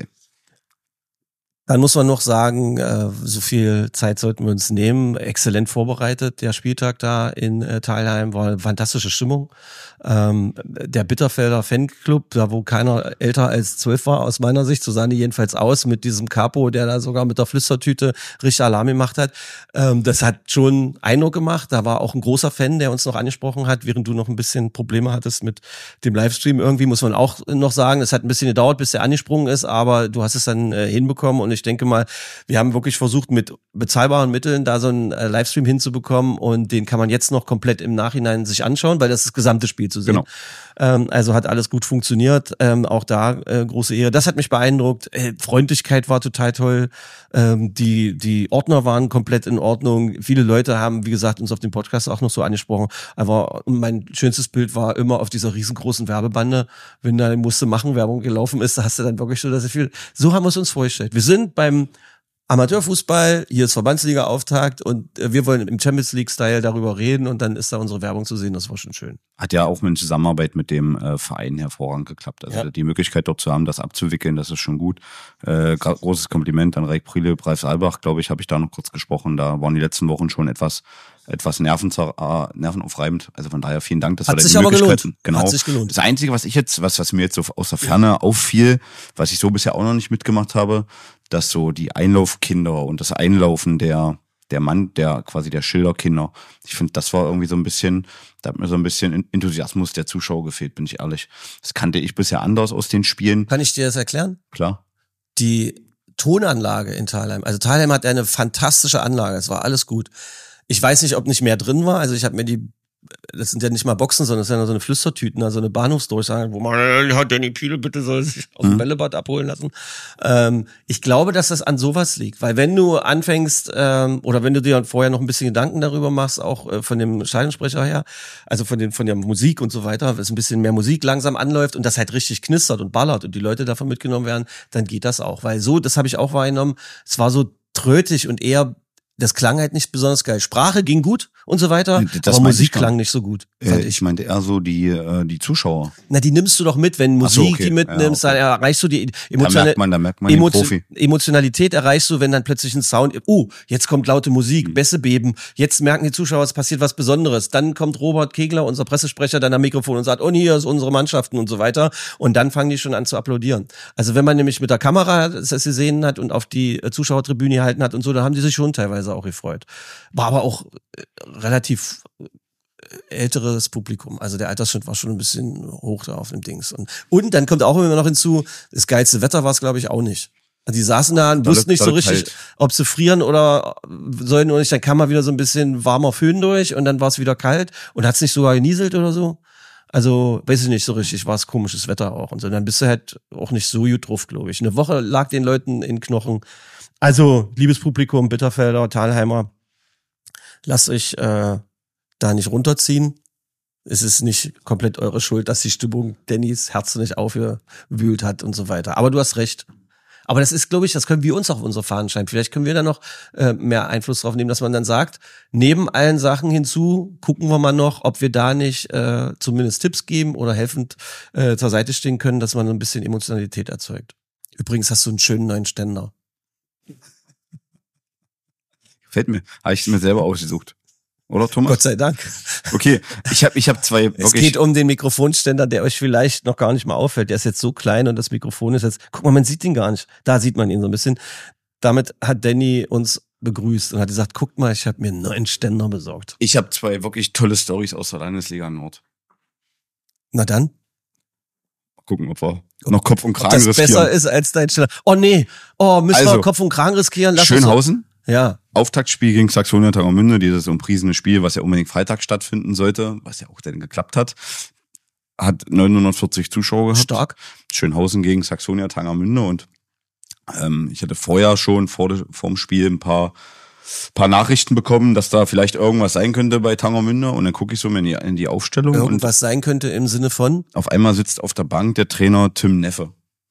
E: Dann muss man noch sagen, äh, so viel Zeit sollten wir uns nehmen. Exzellent vorbereitet. Der Spieltag da in äh, Thalheim war eine fantastische Stimmung. Ähm, der Bitterfelder Fanclub, da wo keiner älter als zwölf war, aus meiner Sicht, so sahen die jedenfalls aus, mit diesem Capo, der da sogar mit der Flüstertüte richtig Alarm gemacht hat. Ähm, das hat schon Eindruck gemacht. Da war auch ein großer Fan, der uns noch angesprochen hat, während du noch ein bisschen Probleme hattest mit dem Livestream. Irgendwie muss man auch noch sagen, es hat ein bisschen gedauert, bis der angesprungen ist, aber du hast es dann äh, hinbekommen und ich denke mal, wir haben wirklich versucht, mit bezahlbaren Mitteln da so einen äh, Livestream hinzubekommen und den kann man jetzt noch komplett im Nachhinein sich anschauen, weil das ist das gesamte Spiel zu sehen. Genau. Ähm, also hat alles gut funktioniert. Ähm, auch da äh, große Ehre. Das hat mich beeindruckt. Äh, Freundlichkeit war total toll. Ähm, die die Ordner waren komplett in Ordnung. Viele Leute haben, wie gesagt, uns auf dem Podcast auch noch so angesprochen. Aber mein schönstes Bild war immer auf dieser riesengroßen Werbebande, wenn da musste machen Werbung gelaufen ist, da hast du dann wirklich so das Gefühl, so haben wir es uns vorgestellt. Wir sind beim Amateurfußball, hier ist Verbandsliga-Auftakt und wir wollen im Champions League-Style darüber reden und dann ist da unsere Werbung zu sehen, das war schon schön.
F: Hat ja auch mit Zusammenarbeit mit dem äh, Verein hervorragend geklappt. Also ja. Die Möglichkeit dort zu haben, das abzuwickeln, das ist schon gut. Äh, großes Kompliment an Reik Prilip, Ralf Saalbach, glaube ich, habe ich da noch kurz gesprochen. Da waren die letzten Wochen schon etwas etwas nervenzer, äh, nervenaufreibend. Also von daher vielen Dank, dass
E: Hat
F: wir da
E: sich
F: die
E: aber
F: Möglichkeit
E: gelohnt.
F: genau.
E: Hat sich gelohnt.
F: Das Einzige, was ich jetzt, was was mir jetzt so aus der Ferne auffiel, was ich so bisher auch noch nicht mitgemacht habe, dass so die Einlaufkinder und das Einlaufen der der Mann, der quasi der Schilderkinder. Ich finde, das war irgendwie so ein bisschen, da hat mir so ein bisschen Enthusiasmus der Zuschauer gefehlt, bin ich ehrlich. Das kannte ich bisher anders aus den Spielen.
E: Kann ich dir das erklären?
F: Klar.
E: Die Tonanlage in Thalheim. Also Thalheim hat eine fantastische Anlage. Es war alles gut. Ich weiß nicht, ob nicht mehr drin war. Also ich habe mir die, das sind ja nicht mal Boxen, sondern das sind ja so eine Flüstertüten, also eine Bahnhofsdurchsage, wo man, ja, Danny Piele bitte soll sich aus dem mhm. Bällebad abholen lassen. Ähm, ich glaube, dass das an sowas liegt. Weil wenn du anfängst, ähm, oder wenn du dir vorher noch ein bisschen Gedanken darüber machst, auch äh, von dem Stadionsprecher her, also von, den, von der Musik und so weiter, dass ein bisschen mehr Musik langsam anläuft und das halt richtig knistert und ballert und die Leute davon mitgenommen werden, dann geht das auch. Weil so, das habe ich auch wahrgenommen, es war so trötig und eher, das klang halt nicht besonders geil. Sprache ging gut und so weiter, das aber Musik klang nicht so gut.
F: Äh, ich meinte eher so die äh, die Zuschauer.
E: Na, die nimmst du doch mit, wenn Musik so, okay. die mitnimmst, ja, okay. dann erreichst du die Emotional-
F: da merkt man, da merkt man den
E: Emotio-
F: Profi.
E: Emotionalität erreichst du, wenn dann plötzlich ein Sound, oh, jetzt kommt laute Musik, mhm. Bässe beben, jetzt merken die Zuschauer, es passiert was Besonderes. Dann kommt Robert Kegler, unser Pressesprecher, dann am Mikrofon und sagt, und hier ist unsere Mannschaften und so weiter. Und dann fangen die schon an zu applaudieren. Also wenn man nämlich mit der Kamera das gesehen hat und auf die Zuschauertribüne gehalten hat und so, dann haben die sich schon teilweise auch gefreut. War aber auch relativ älteres Publikum. Also der Altersschnitt war schon ein bisschen hoch da auf dem Dings. Und, und dann kommt auch immer noch hinzu, das geilste Wetter war es, glaube ich, auch nicht. Also die saßen da und wussten nicht so richtig, ob sie frieren oder sollen oder nicht. Dann kam mal wieder so ein bisschen warmer Föhn durch und dann war es wieder kalt und hat es nicht sogar genieselt oder so. Also, weiß ich nicht so richtig, war es komisches Wetter auch und so. Dann bist du halt auch nicht so gut drauf, glaube ich. Eine Woche lag den Leuten in Knochen. Also, liebes Publikum, Bitterfelder, Thalheimer, lasst euch äh, da nicht runterziehen. Es ist nicht komplett eure Schuld, dass die Stimmung Dannys Herz nicht aufgewühlt hat und so weiter. Aber du hast recht. Aber das ist, glaube ich, das können wir uns auf unsere Fahnen schreiben. Vielleicht können wir da noch äh, mehr Einfluss drauf nehmen, dass man dann sagt, neben allen Sachen hinzu, gucken wir mal noch, ob wir da nicht äh, zumindest Tipps geben oder helfend äh, zur Seite stehen können, dass man so ein bisschen Emotionalität erzeugt. Übrigens hast du einen schönen neuen Ständer.
F: Gefällt mir. Habe ich mir selber ausgesucht. Oder, Thomas?
E: Gott sei Dank.
F: Okay, ich habe ich hab zwei wirklich...
E: Es geht um den Mikrofonständer, der euch vielleicht noch gar nicht mal auffällt. Der ist jetzt so klein und das Mikrofon ist jetzt... Guck mal, man sieht ihn gar nicht. Da sieht man ihn so ein bisschen. Damit hat Danny uns begrüßt und hat gesagt, guckt mal, ich habe mir einen neuen Ständer besorgt.
F: Ich habe zwei wirklich tolle Storys aus der Landesliga Nord.
E: Na dann.
F: Mal gucken, ob wir noch Kopf und Kragen
E: ob das
F: riskieren.
E: besser ist als dein Ständer. Oh nee, oh, müssen
F: Also,
E: wir Kopf und Kragen riskieren? Lass
F: Schönhausen.
E: So. Ja.
F: Auftaktspiel gegen Saxonia Tangermünde, dieses umpriesene Spiel, was ja unbedingt Freitag stattfinden sollte, was ja auch dann geklappt hat, hat neunhundertvierzig Zuschauer gehabt.
E: Stark.
F: Schönhausen gegen Saxonia Tangermünde und ähm, ich hatte vorher schon vor, de, vor dem Spiel ein paar paar Nachrichten bekommen, dass da vielleicht irgendwas sein könnte bei Tangermünde und dann gucke ich so in die, in die Aufstellung.
E: Irgendwas sein könnte im Sinne von?
F: Auf einmal sitzt auf der Bank der Trainer Tim Neffe.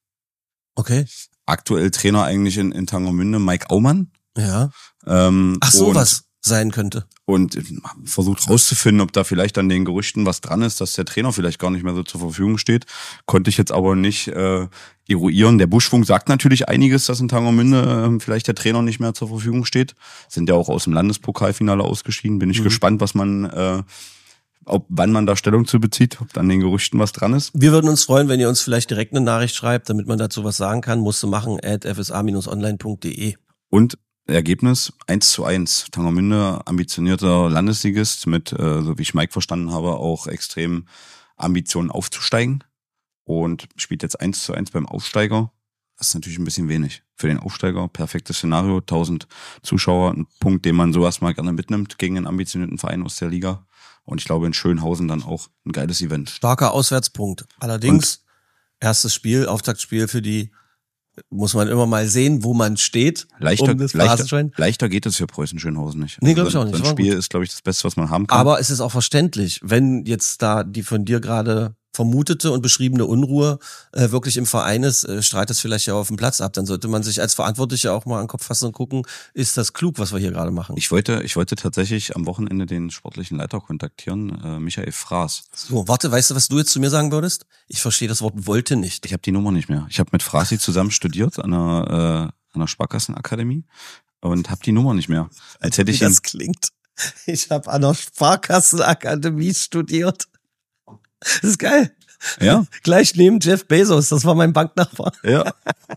E: Okay.
F: Aktuell Trainer eigentlich in, in Tangermünde, Mike Aumann.
E: Ja.
F: Ähm,
E: Ach so, was sein könnte.
F: Und versucht rauszufinden, ob da vielleicht an den Gerüchten was dran ist, dass der Trainer vielleicht gar nicht mehr so zur Verfügung steht. Konnte ich jetzt aber nicht äh, eruieren. Der Buschfunk sagt natürlich einiges, dass in Tangermünde äh, vielleicht der Trainer nicht mehr zur Verfügung steht. Sind ja auch aus dem Landespokalfinale ausgeschieden. Bin ich mhm. gespannt, was man... Äh, ob wann man da Stellung zu bezieht, ob an den Gerüchten was dran ist.
E: Wir würden uns freuen, wenn ihr uns vielleicht direkt eine Nachricht schreibt, damit man dazu was sagen kann. Musst du machen, at f s a dash online punkt d e.
F: Und Ergebnis eins zu eins. Tangermünde, ambitionierter Landesligist mit, äh, so wie ich Mike verstanden habe, auch extrem Ambitionen aufzusteigen und spielt jetzt eins zu eins beim Aufsteiger. Das ist natürlich ein bisschen wenig für den Aufsteiger. Perfektes Szenario, tausend Zuschauer, ein Punkt, den man sowas mal gerne mitnimmt gegen einen ambitionierten Verein aus der Liga. Und ich glaube in Schönhausen dann auch ein geiles Event.
E: Starker Auswärtspunkt. Allerdings, und erstes Spiel, Auftaktspiel für die, muss man immer mal sehen, wo man steht.
F: Leichter,
E: um das
F: leichter, leichter geht es für Preußen Schönhausen nicht.
E: Nee, glaube ich auch nicht.
F: So ein Spiel ist, glaube ich, das Beste, was man haben kann.
E: Aber es ist auch verständlich, wenn jetzt da die von dir gerade vermutete und beschriebene Unruhe äh, wirklich im Verein ist, äh, strahlt es vielleicht ja auf dem Platz ab. Dann sollte man sich als Verantwortlicher auch mal an den Kopf fassen und gucken, ist das klug, was wir hier gerade machen?
F: Ich wollte, ich wollte tatsächlich am Wochenende den sportlichen Leiter kontaktieren, äh, Michael Fraß.
E: So, warte, weißt du, was du jetzt zu mir sagen würdest? Ich verstehe das Wort wollte nicht.
F: Ich habe die Nummer nicht mehr. Ich habe mit Frasi zusammen studiert an einer, äh, an einer Sparkassenakademie und habe die Nummer nicht mehr. Als hätte ich
E: Wie das klingt. Ich habe an einer Sparkassenakademie studiert. Das ist geil.
F: Ja.
E: Gleich neben Jeff Bezos, das war mein Banknachbar.
F: Ja.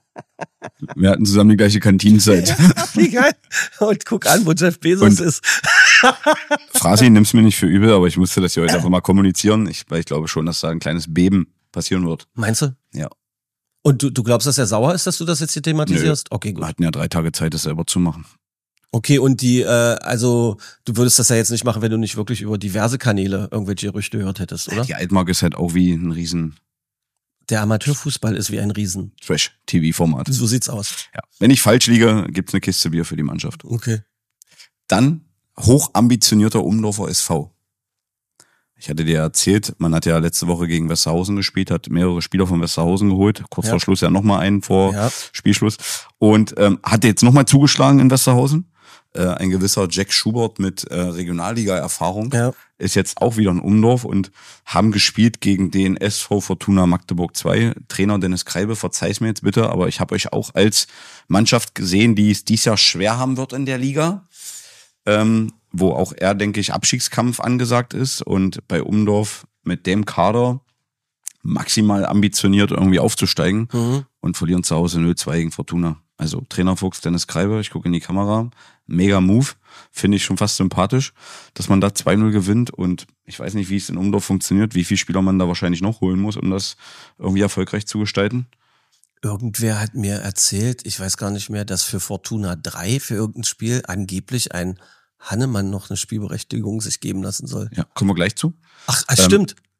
F: Wir hatten zusammen die gleiche Kantinenzeit.
E: Ja, wie geil. Und guck an, wo Jeff Bezos Und ist.
F: Frasi, nimm's mir nicht für übel, aber ich musste das ja heute einfach mal kommunizieren, ich, weil ich glaube schon, dass da ein kleines Beben passieren wird.
E: Meinst du?
F: Ja.
E: Und du, du glaubst, dass er sauer ist, dass du das jetzt hier thematisierst?
F: Nö.
E: Okay, gut.
F: Wir hatten ja drei Tage Zeit, das selber zu machen.
E: Okay, und die, äh, also du würdest das ja jetzt nicht machen, wenn du nicht wirklich über diverse Kanäle irgendwelche Gerüchte gehört hättest, oder?
F: Die Altmark ist halt auch wie ein riesen...
E: Der Amateurfußball ist wie ein riesen
F: Trash-T V-Format.
E: So sieht's aus.
F: Ja. Wenn ich falsch liege, gibt's eine Kiste Bier für die Mannschaft.
E: Okay.
F: Dann hochambitionierter Umdorfer S V. Ich hatte dir erzählt, man hat ja letzte Woche gegen Westerhausen gespielt, hat mehrere Spieler von Westerhausen geholt, kurz ja. vor Schluss ja nochmal einen vor ja. Spielschluss und ähm, hat jetzt nochmal zugeschlagen in Westerhausen. Äh, ein gewisser Jack Schubert mit äh, Regionalliga-Erfahrung ja. ist jetzt auch wieder in Umdorf und haben gespielt gegen den S V Fortuna Magdeburg zwei. Trainer Dennis Kreibe, verzeih's mir jetzt bitte, aber ich habe euch auch als Mannschaft gesehen, die es dieses Jahr schwer haben wird in der Liga, ähm, wo auch er, denke ich, Abstiegskampf angesagt ist und bei Umdorf mit dem Kader maximal ambitioniert irgendwie aufzusteigen mhm. und verlieren zu Hause null zwei gegen Fortuna. Also Trainerfuchs Dennis Kreibe, ich gucke in die Kamera, mega Move, finde ich schon fast sympathisch, dass man da zwei null gewinnt und ich weiß nicht, wie es in Umdorf funktioniert, wie viele Spieler man da wahrscheinlich noch holen muss, um das irgendwie erfolgreich zu gestalten.
E: Irgendwer hat mir erzählt, ich weiß gar nicht mehr, dass für Fortuna drei für irgendein Spiel angeblich ein Hannemann noch eine Spielberechtigung sich geben lassen soll.
F: Ja, kommen wir gleich zu.
E: Ach, ähm, stimmt.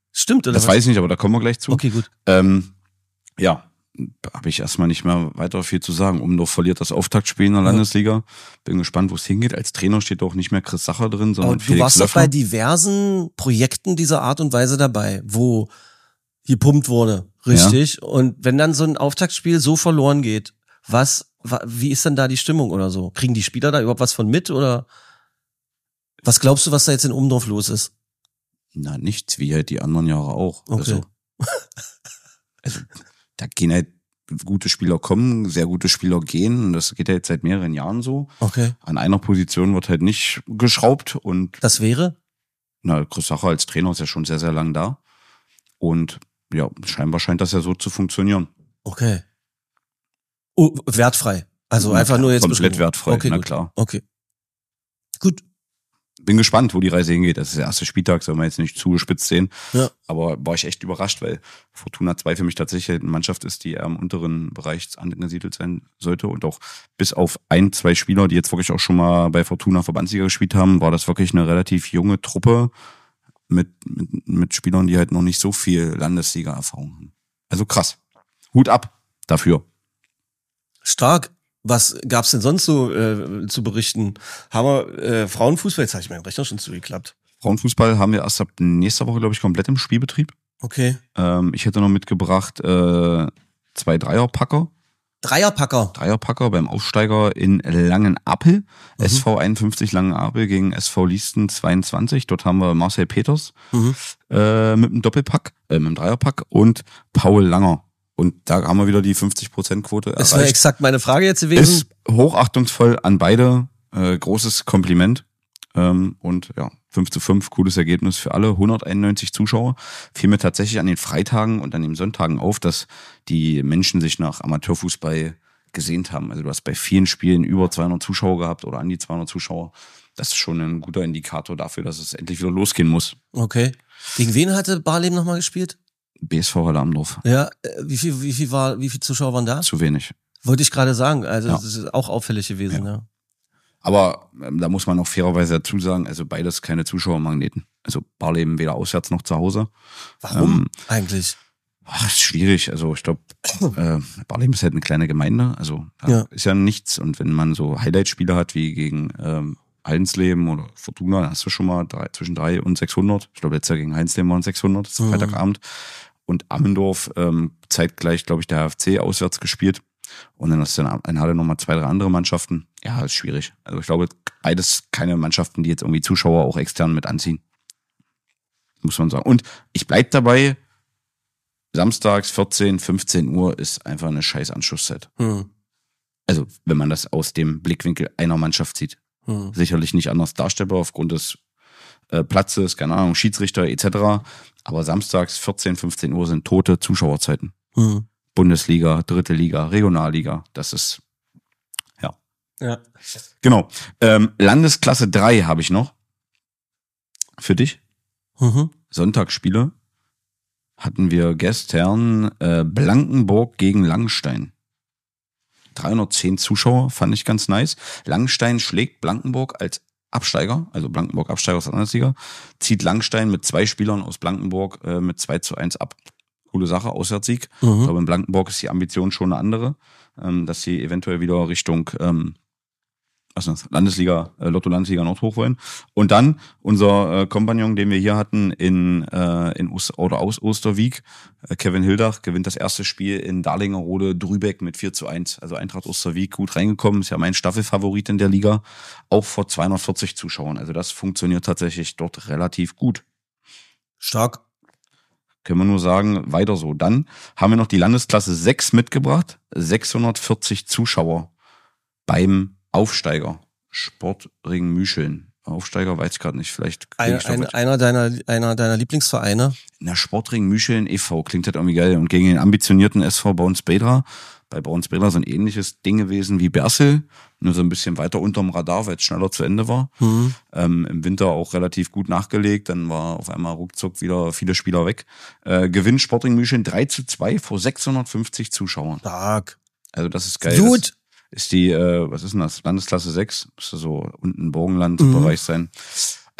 E: Stimmt, oder
F: Das
E: was?
F: weiß ich nicht, aber da kommen wir gleich zu.
E: Okay, gut.
F: Ähm, ja, habe ich erstmal nicht mehr weiter viel zu sagen. Umdorf verliert das Auftaktspiel in der Landesliga. Bin gespannt, wo es hingeht. Als Trainer steht auch nicht mehr Chris Sacher drin, sondern
E: Aber du
F: Felix
E: warst doch
F: Löffler.
E: bei diversen Projekten dieser Art und Weise dabei, wo gepumpt wurde, richtig? Ja. Und wenn dann so ein Auftaktspiel so verloren geht, was, wie ist denn da die Stimmung oder so? Kriegen die Spieler da überhaupt was von mit oder was glaubst du, was da jetzt in Umdorf los ist?
F: Na, nichts, wie halt die anderen Jahre auch.
E: Okay.
F: Also, also da gehen halt gute Spieler kommen, sehr gute Spieler gehen. Und das geht ja jetzt seit mehreren Jahren so.
E: Okay.
F: An einer Position wird halt nicht geschraubt. Und
E: das wäre?
F: Na, Chris Sacher als Trainer ist ja schon sehr, sehr lang da. Und ja, scheinbar scheint das ja so zu funktionieren.
E: Okay. Oh, wertfrei. Also na einfach klar, nur jetzt
F: komplett wertfrei,
E: okay,
F: na
E: gut.
F: klar.
E: Okay. Gut.
F: Bin gespannt, wo die Reise hingeht. Das ist der erste Spieltag, soll man jetzt nicht zugespitzt sehen.
E: Ja.
F: Aber war ich echt überrascht, weil Fortuna zwei für mich tatsächlich eine Mannschaft ist, die eher im unteren Bereich angesiedelt sein sollte. Und auch bis auf ein, zwei Spieler, die jetzt wirklich auch schon mal bei Fortuna Verbandsliga gespielt haben, war das wirklich eine relativ junge Truppe mit, mit, mit Spielern, die halt noch nicht so viel Landesliga-Erfahrung haben. Also krass. Hut ab dafür.
E: Stark. Was gab's denn sonst so äh, zu berichten? Haben wir äh, Frauenfußball? Jetzt habe ich meinen Rechner schon zugeklappt.
F: Frauenfußball haben wir erst ab nächster Woche, glaube ich, komplett im Spielbetrieb.
E: Okay.
F: Ähm, ich hätte noch mitgebracht äh, zwei Dreierpacker.
E: Dreierpacker?
F: Dreierpacker beim Aufsteiger in Langenappel. Mhm. S V einundfünfzig Langenappel gegen S V Liesten zweiundzwanzig. Dort haben wir Marcel Peters mhm. äh, mit einem Doppelpack, äh, mit einem Dreierpack und Paul Langer. Und da haben wir wieder die fünfzig Prozent Quote erreicht.
E: Das war exakt meine Frage jetzt gewesen.
F: Ist hochachtungsvoll an beide. Äh, großes Kompliment. Ähm, und ja, fünf zu fünf, cooles Ergebnis für alle. hunderteinundneunzig Zuschauer. Fiel mir tatsächlich an den Freitagen und an den Sonntagen auf, dass die Menschen sich nach Amateurfußball gesehnt haben. Also du hast bei vielen Spielen über zweihundert Zuschauer gehabt oder an die zweihundert Zuschauer. Das ist schon ein guter Indikator dafür, dass es endlich wieder losgehen muss.
E: Okay. Gegen wen hatte Barleben nochmal gespielt?
F: B S V Halle Amdorf.
E: Ja, wie viel, wie viel war, wie viele Zuschauer waren da?
F: Zu wenig.
E: Wollte ich gerade sagen. Also
F: ja.
E: das ist auch auffällig gewesen, ja. ja.
F: Aber ähm, da muss man auch fairerweise dazu sagen, also beides keine Zuschauermagneten. Also Barleben weder auswärts noch zu Hause.
E: Warum
F: ähm,
E: eigentlich?
F: Ach, ist schwierig. Also ich glaube, äh, Barleben ist halt eine kleine Gemeinde. Also da ja. ist ja nichts. Und wenn man so Highlight-Spiele hat wie gegen ähm, Heidensleben oder Fortuna, dann hast du schon mal drei, zwischen drei und sechshundert. Ich glaube, letztes Jahr gegen Heidensleben waren sechshundert. Das ist mhm. Freitagabend. Und Ammendorf ähm, zeitgleich, glaube ich, der H F C auswärts gespielt. Und dann hast du in Halle nochmal zwei, drei andere Mannschaften. Ja, ist schwierig. Also ich glaube, beides keine Mannschaften, die jetzt irgendwie Zuschauer auch extern mit anziehen. Muss man sagen. Und ich bleib dabei, samstags vierzehn, fünfzehn Uhr ist einfach eine scheiß Anschlusszeit. Hm. Also wenn man das aus dem Blickwinkel einer Mannschaft sieht. Hm. Sicherlich nicht anders darstellbar aufgrund des äh, Platzes, keine Ahnung, Schiedsrichter et cetera. Aber samstags vierzehn, fünfzehn Uhr sind tote Zuschauerzeiten. Hm. Bundesliga, dritte Liga, Regionalliga, das ist, ja.
E: Ja.
F: Genau. Ähm, Landesklasse drei habe ich noch. Für dich.
E: Mhm.
F: Sonntagsspiele hatten wir gestern äh, Blankenburg gegen Langstein. dreihundertzehn Zuschauer, fand ich ganz nice. Langstein schlägt Blankenburg als Absteiger, also Blankenburg Absteiger aus der Landesliga, zieht Langstein mit zwei Spielern aus Blankenburg äh, mit zwei zu eins ab. Coole Sache, Auswärtssieg. Mhm. Ich glaube, in Blankenburg ist die Ambition schon eine andere, ähm, dass sie eventuell wieder Richtung ähm, also Landesliga, äh, Lotto-Landesliga Nord hoch wollen. Und dann unser äh, Kompagnon, den wir hier hatten in, äh, in Oster, oder aus Osterwieck, äh, Kevin Hildach, gewinnt das erste Spiel in Darlingerode Drübeck mit vier zu eins. Also Eintracht Osterwieck gut reingekommen, ist ja mein Staffelfavorit in der Liga, auch vor zweihundertvierzig Zuschauern. Also das funktioniert tatsächlich dort relativ gut.
E: Stark.
F: Können wir nur sagen, weiter so. Dann haben wir noch die Landesklasse sechs mitgebracht. sechshundertvierzig Zuschauer beim Aufsteiger. Sportring Müscheln. Aufsteiger weiß ich gerade nicht. Vielleicht
E: ein,
F: ich
E: ein, einer deiner einer deiner Lieblingsvereine?
F: Na, Sportring Müscheln e V klingt halt irgendwie geil. Und gegen den ambitionierten S V Baunsbedra. Bei Baunsbedra so ein ähnliches Ding gewesen wie Bersel. Nur so ein bisschen weiter unterm Radar, weil es schneller zu Ende war. Mhm. Ähm, Im Winter auch relativ gut nachgelegt. Dann war auf einmal ruckzuck wieder viele Spieler weg. Äh, Gewinn Sportring Müscheln drei zu zwei vor sechshundertfünfzig Zuschauern.
E: Stark.
F: Also das ist geil.
E: Gut.
F: Das ist die, äh, was ist denn das? Landesklasse sechs. Müsste so unten Burgenland-Bereich mhm. sein. Also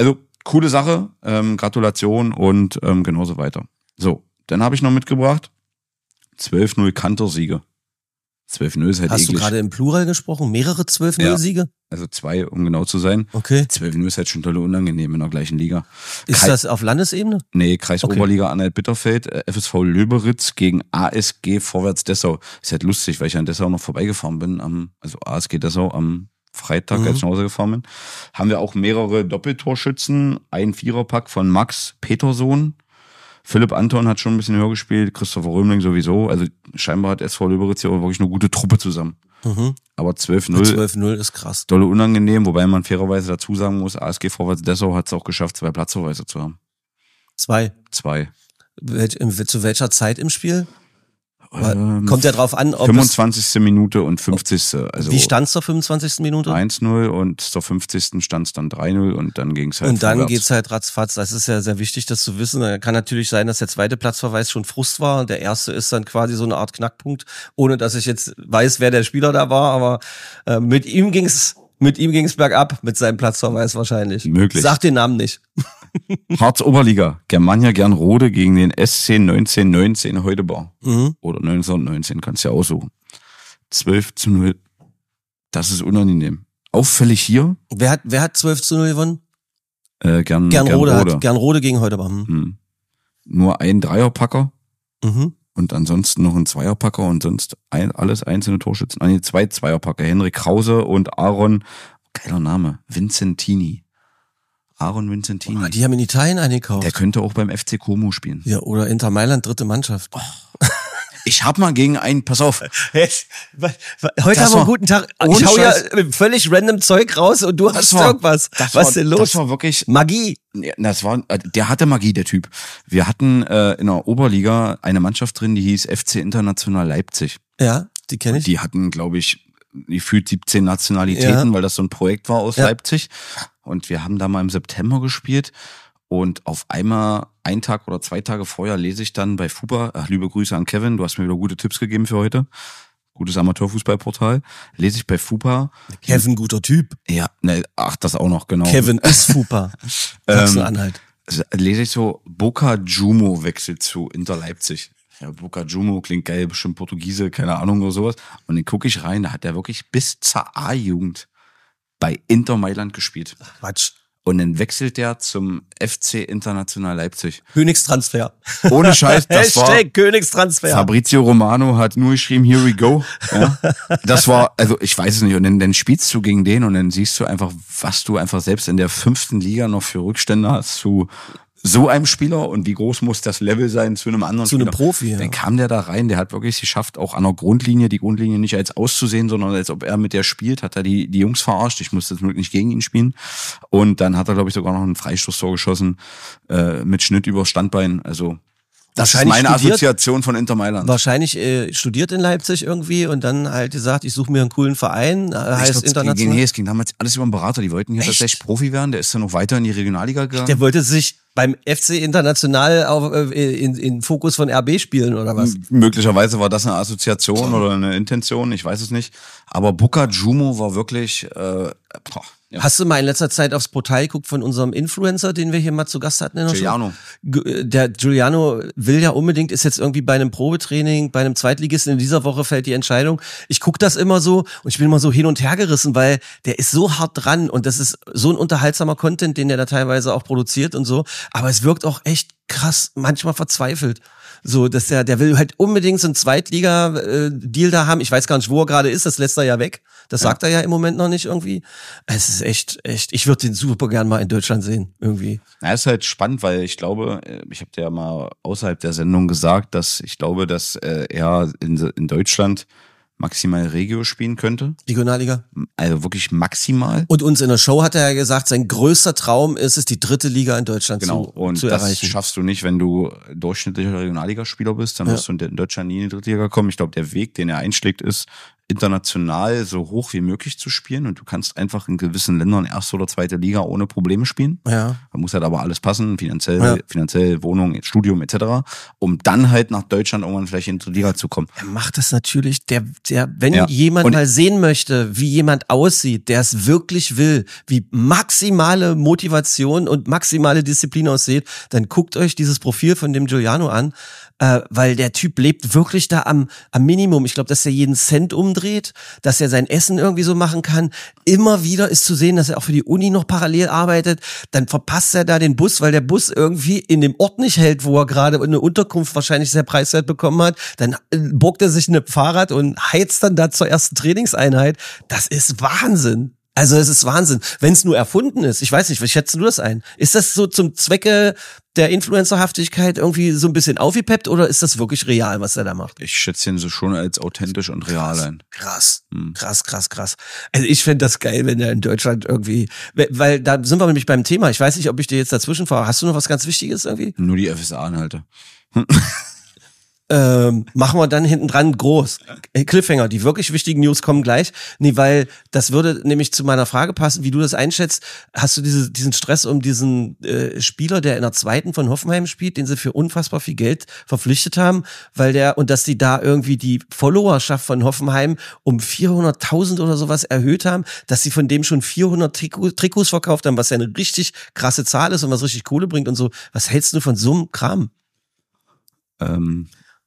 F: coole Sache, ähm, Gratulation und ähm, genauso weiter. So, dann habe ich noch mitgebracht, zwölf null Kanter-Siege. zwölf null ist halt
E: Hast
F: eklig.
E: du gerade im Plural gesprochen? Mehrere zwölf null
F: Ja.
E: Siege?
F: Also zwei, um genau zu sein.
E: Okay.
F: zwölf null ist halt schon tolle unangenehm in der gleichen Liga.
E: Ist
F: Kre-
E: das auf Landesebene?
F: Nee, Kreis
E: Okay.
F: Oberliga Anhalt-Bitterfeld, äh, F S V Löberitz gegen A S G Vorwärts Dessau. Ist halt lustig, weil ich an Dessau noch vorbeigefahren bin, am, also A S G Dessau am Freitag,
E: Mhm.
F: als ich nach Hause gefahren bin. Haben wir auch mehrere Doppeltorschützen, ein Viererpack von Max Petersohn. Philipp Anton hat schon ein bisschen höher gespielt, Christopher Römling sowieso. Also scheinbar hat S V Löberitz hier auch wirklich eine gute Truppe zusammen.
E: Mhm.
F: Aber zwölf null,
E: zwölf null ist krass.
F: dolle unangenehm, wobei man fairerweise dazu sagen muss, A S G Vorwärts Dessau hat es auch geschafft, zwei Platzverweise zu haben.
E: Zwei.
F: Zwei.
E: Welch, in, zu welcher Zeit im Spiel?
F: Ähm,
E: Kommt ja drauf an, ob
F: fünfundzwanzigste Minute und fünfzigste
E: es,
F: Also
E: wie stand's zur fünfundzwanzigsten Minute?
F: eins null und zur fünfzigsten stand es dann drei null und dann ging es halt
E: Und dann
F: vorwärts.
E: geht's halt ratzfatz. Das ist ja sehr wichtig, das zu wissen. Da kann natürlich sein, dass der zweite Platzverweis schon Frust war. Der erste ist dann quasi so eine Art Knackpunkt, ohne dass ich jetzt weiß, wer der Spieler da war. Aber äh, mit ihm ging's, mit ihm ging's bergab mit seinem Platzverweis wahrscheinlich.
F: Möglich.
E: Sag den Namen nicht.
F: Harz Oberliga, Germania Gernrode gegen den S C neunzehn neunzehn Heudebar.
E: Mhm.
F: Oder neunzehnhundertneunzehn, kannst du ja aussuchen. zwölf zu null. Das ist unangenehm. Auffällig hier,
E: Wer hat, wer hat zwölf zu null gewonnen?
F: äh, Gern,
E: Gernrode,
F: Gernrode.
E: hat Gernrode gegen Heudebar. Hm.
F: Hm. Nur ein Dreierpacker
E: Mhm.
F: und ansonsten noch ein Zweierpacker und sonst ein, alles einzelne Torschützen. Ah, nee, zwei Zweierpacker. Henrik Krause und Aaron, geiler Name, Vincentini. Aaron Vincentini.
E: Oh, die haben in Italien eingekauft.
F: Der könnte auch beim F C Como spielen.
E: Ja, oder Inter Mailand, dritte Mannschaft.
F: Ich hab mal gegen einen, pass auf,
E: Jetzt, heute
F: Das
E: haben wir
F: war-
E: einen guten Tag.
F: ohne
E: Ich hau ja
F: Scheiß.
E: völlig random Zeug raus und du hast irgendwas.
F: das
E: Was
F: war,
E: ist denn los?
F: Das war wirklich,
E: Magie.
F: ja, das war, der hatte Magie, der Typ. Wir hatten äh, in der Oberliga eine Mannschaft drin, die hieß F C International Leipzig.
E: Ja, die kenne ich.
F: Die hatten, glaube ich, gefühlt siebzehn Nationalitäten,
E: Ja.
F: weil das so ein Projekt war aus
E: Ja.
F: Leipzig. Und wir haben da mal im September gespielt. Und auf einmal, einen Tag oder zwei Tage vorher, lese ich dann bei FUPA, ach, liebe Grüße an Kevin, du hast mir wieder gute Tipps gegeben für heute. Gutes Amateurfußballportal. Lese ich bei FUPA.
E: Kevin, guter Typ.
F: Ja, ne, ach, das auch noch, genau.
E: Kevin ist Fupa. Sachsen-Anhalt.
F: Also, lese ich so, Boca Jumo wechselt zu Inter Leipzig. Ja, Boca Jumo klingt geil, bestimmt Portugiese, keine Ahnung oder sowas. Und dann gucke ich rein, da hat er wirklich bis zur A-Jugend bei Inter Mailand gespielt.
E: Quatsch.
F: Und dann wechselt der zum F C International Leipzig.
E: Königstransfer.
F: Ohne Scheiß, das war...
E: Hashtag Königstransfer.
F: Fabrizio Romano hat nur geschrieben, here we go. Ja. Das war, also ich weiß es nicht. Und dann, dann spielst du gegen den und dann siehst du einfach, was du einfach selbst in der fünften Liga noch für Rückstände hast zu so einem Spieler und wie groß muss das Level sein zu einem anderen
E: Zu
F: Spieler.
E: einem Profi, ja.
F: Dann kam der da rein, der hat wirklich geschafft, auch an der Grundlinie, die Grundlinie nicht als auszusehen, sondern als ob er mit der spielt, hat er die, die Jungs verarscht. Ich musste jetzt wirklich nicht gegen ihn spielen. Und dann hat er, glaube ich, sogar noch ein Freistoßtor geschossen, äh, mit Schnitt über Standbein. Also, das ist
E: Wahrscheinlich
F: meine
E: studiert-
F: Assoziation von Inter Mailand.
E: Wahrscheinlich äh, studiert in Leipzig irgendwie und dann halt gesagt, ich suche mir einen coolen Verein, äh,
F: Ich
E: heißt
F: glaub, es ging,
E: international.
F: nee, es ging damals alles über einen Berater. Die wollten hier
E: Echt?
F: tatsächlich Profi werden. Der ist dann noch weiter in die Regionalliga gegangen.
E: Der wollte sich beim F C International auf, äh, in, in Fokus von R B spielen oder was?
F: M- Möglicherweise war das eine Assoziation oder eine Intention, ich weiß es nicht. Aber Boca Jumo war wirklich, äh, boah, ja.
E: Hast du mal in letzter Zeit aufs Portal geguckt von unserem Influencer, den wir hier mal zu Gast hatten in der Show?
F: Giuliano.
E: G- Der Giuliano will ja unbedingt, ist jetzt irgendwie bei einem Probetraining, bei einem Zweitligisten, in dieser Woche fällt die Entscheidung. Ich guck das immer so und ich bin immer so hin und her gerissen, weil der ist so hart dran und das ist so ein unterhaltsamer Content, den der da teilweise auch produziert und so. Aber es wirkt auch echt krass, manchmal verzweifelt. So, dass der, der will halt unbedingt so einen Zweitliga-Deal da haben. Ich weiß gar nicht, wo er gerade ist, das lässt er ja weg. Das sagt er ja im Moment noch nicht irgendwie. Es ist echt, echt, ich würde den super gern mal in Deutschland sehen, irgendwie.
F: Na, ist halt spannend, weil ich glaube, äh, ich habe dir ja mal außerhalb der Sendung gesagt, dass ich glaube, dass äh, er in, in Deutschland maximal Regio spielen könnte.
E: Regionalliga.
F: Also wirklich maximal.
E: Und uns in der Show hat er ja gesagt, sein größter Traum ist es, die dritte Liga in Deutschland
F: Genau,
E: zu,
F: und
E: zu
F: das
E: erreichen.
F: schaffst du nicht, wenn du durchschnittlicher Regionalligaspieler bist, dann
E: Ja.
F: wirst du in Deutschland nie in die dritte Liga kommen. Ich glaube, der Weg, den er einschlägt, ist international so hoch wie möglich zu spielen und du kannst einfach in gewissen Ländern erste oder zweite Liga ohne Probleme spielen.
E: Ja.
F: Da muss halt aber alles passen, finanziell,
E: Ja.
F: finanziell, Wohnung, Studium et cetera, um dann halt nach Deutschland irgendwann vielleicht in die Liga zu kommen.
E: Er macht das natürlich, der, der, wenn
F: Ja.
E: jemand
F: Und-
E: mal sehen möchte, wie jemand aussieht, der es wirklich will, wie maximale Motivation und maximale Disziplin aussieht, dann guckt euch dieses Profil von dem Giuliano an, äh, weil der Typ lebt wirklich da am, am Minimum. Ich glaube, dass er jeden Cent umdreht, dass er sein Essen irgendwie so machen kann. Immer wieder ist zu sehen, dass er auch für die Uni noch parallel arbeitet. Dann verpasst er da den Bus, weil der Bus irgendwie in dem Ort nicht hält, wo er gerade eine Unterkunft wahrscheinlich sehr preiswert bekommen hat. Dann äh, borgt er sich ein Fahrrad und heizt dann da zur ersten Trainingseinheit. Das ist Wahnsinn. Also es ist Wahnsinn, wenn es nur erfunden ist. Ich weiß nicht, wie schätzt du das ein? Ist das so zum Zwecke der Influencerhaftigkeit irgendwie so ein bisschen aufgepeppt oder ist das wirklich real, was er da macht?
F: Ich schätze ihn so schon als authentisch und real ein.
E: Krass,
F: Hm.
E: krass, krass, krass. Also ich fände das geil, wenn er in Deutschland irgendwie, weil da sind wir nämlich beim Thema. Ich weiß nicht, ob ich dir jetzt dazwischen fahre. Hast du noch was ganz Wichtiges irgendwie?
F: Nur die F S A-Anhalte.
E: Ähm, machen wir dann hinten dran groß. Äh, Cliffhanger, die wirklich wichtigen News kommen gleich. Nee, weil das würde nämlich zu meiner Frage passen, wie du das einschätzt. Hast du diese, diesen Stress um diesen äh, Spieler, der in der zweiten von Hoffenheim spielt, den sie für unfassbar viel Geld verpflichtet haben, weil der, und dass die da irgendwie die Followerschaft von Hoffenheim um vierhunderttausend oder sowas erhöht haben, dass sie von dem schon vierhundert Triko- Trikots verkauft haben, was ja eine richtig krasse Zahl ist und was richtig Kohle bringt und so. Was hältst du von so einem Kram?
F: Ähm,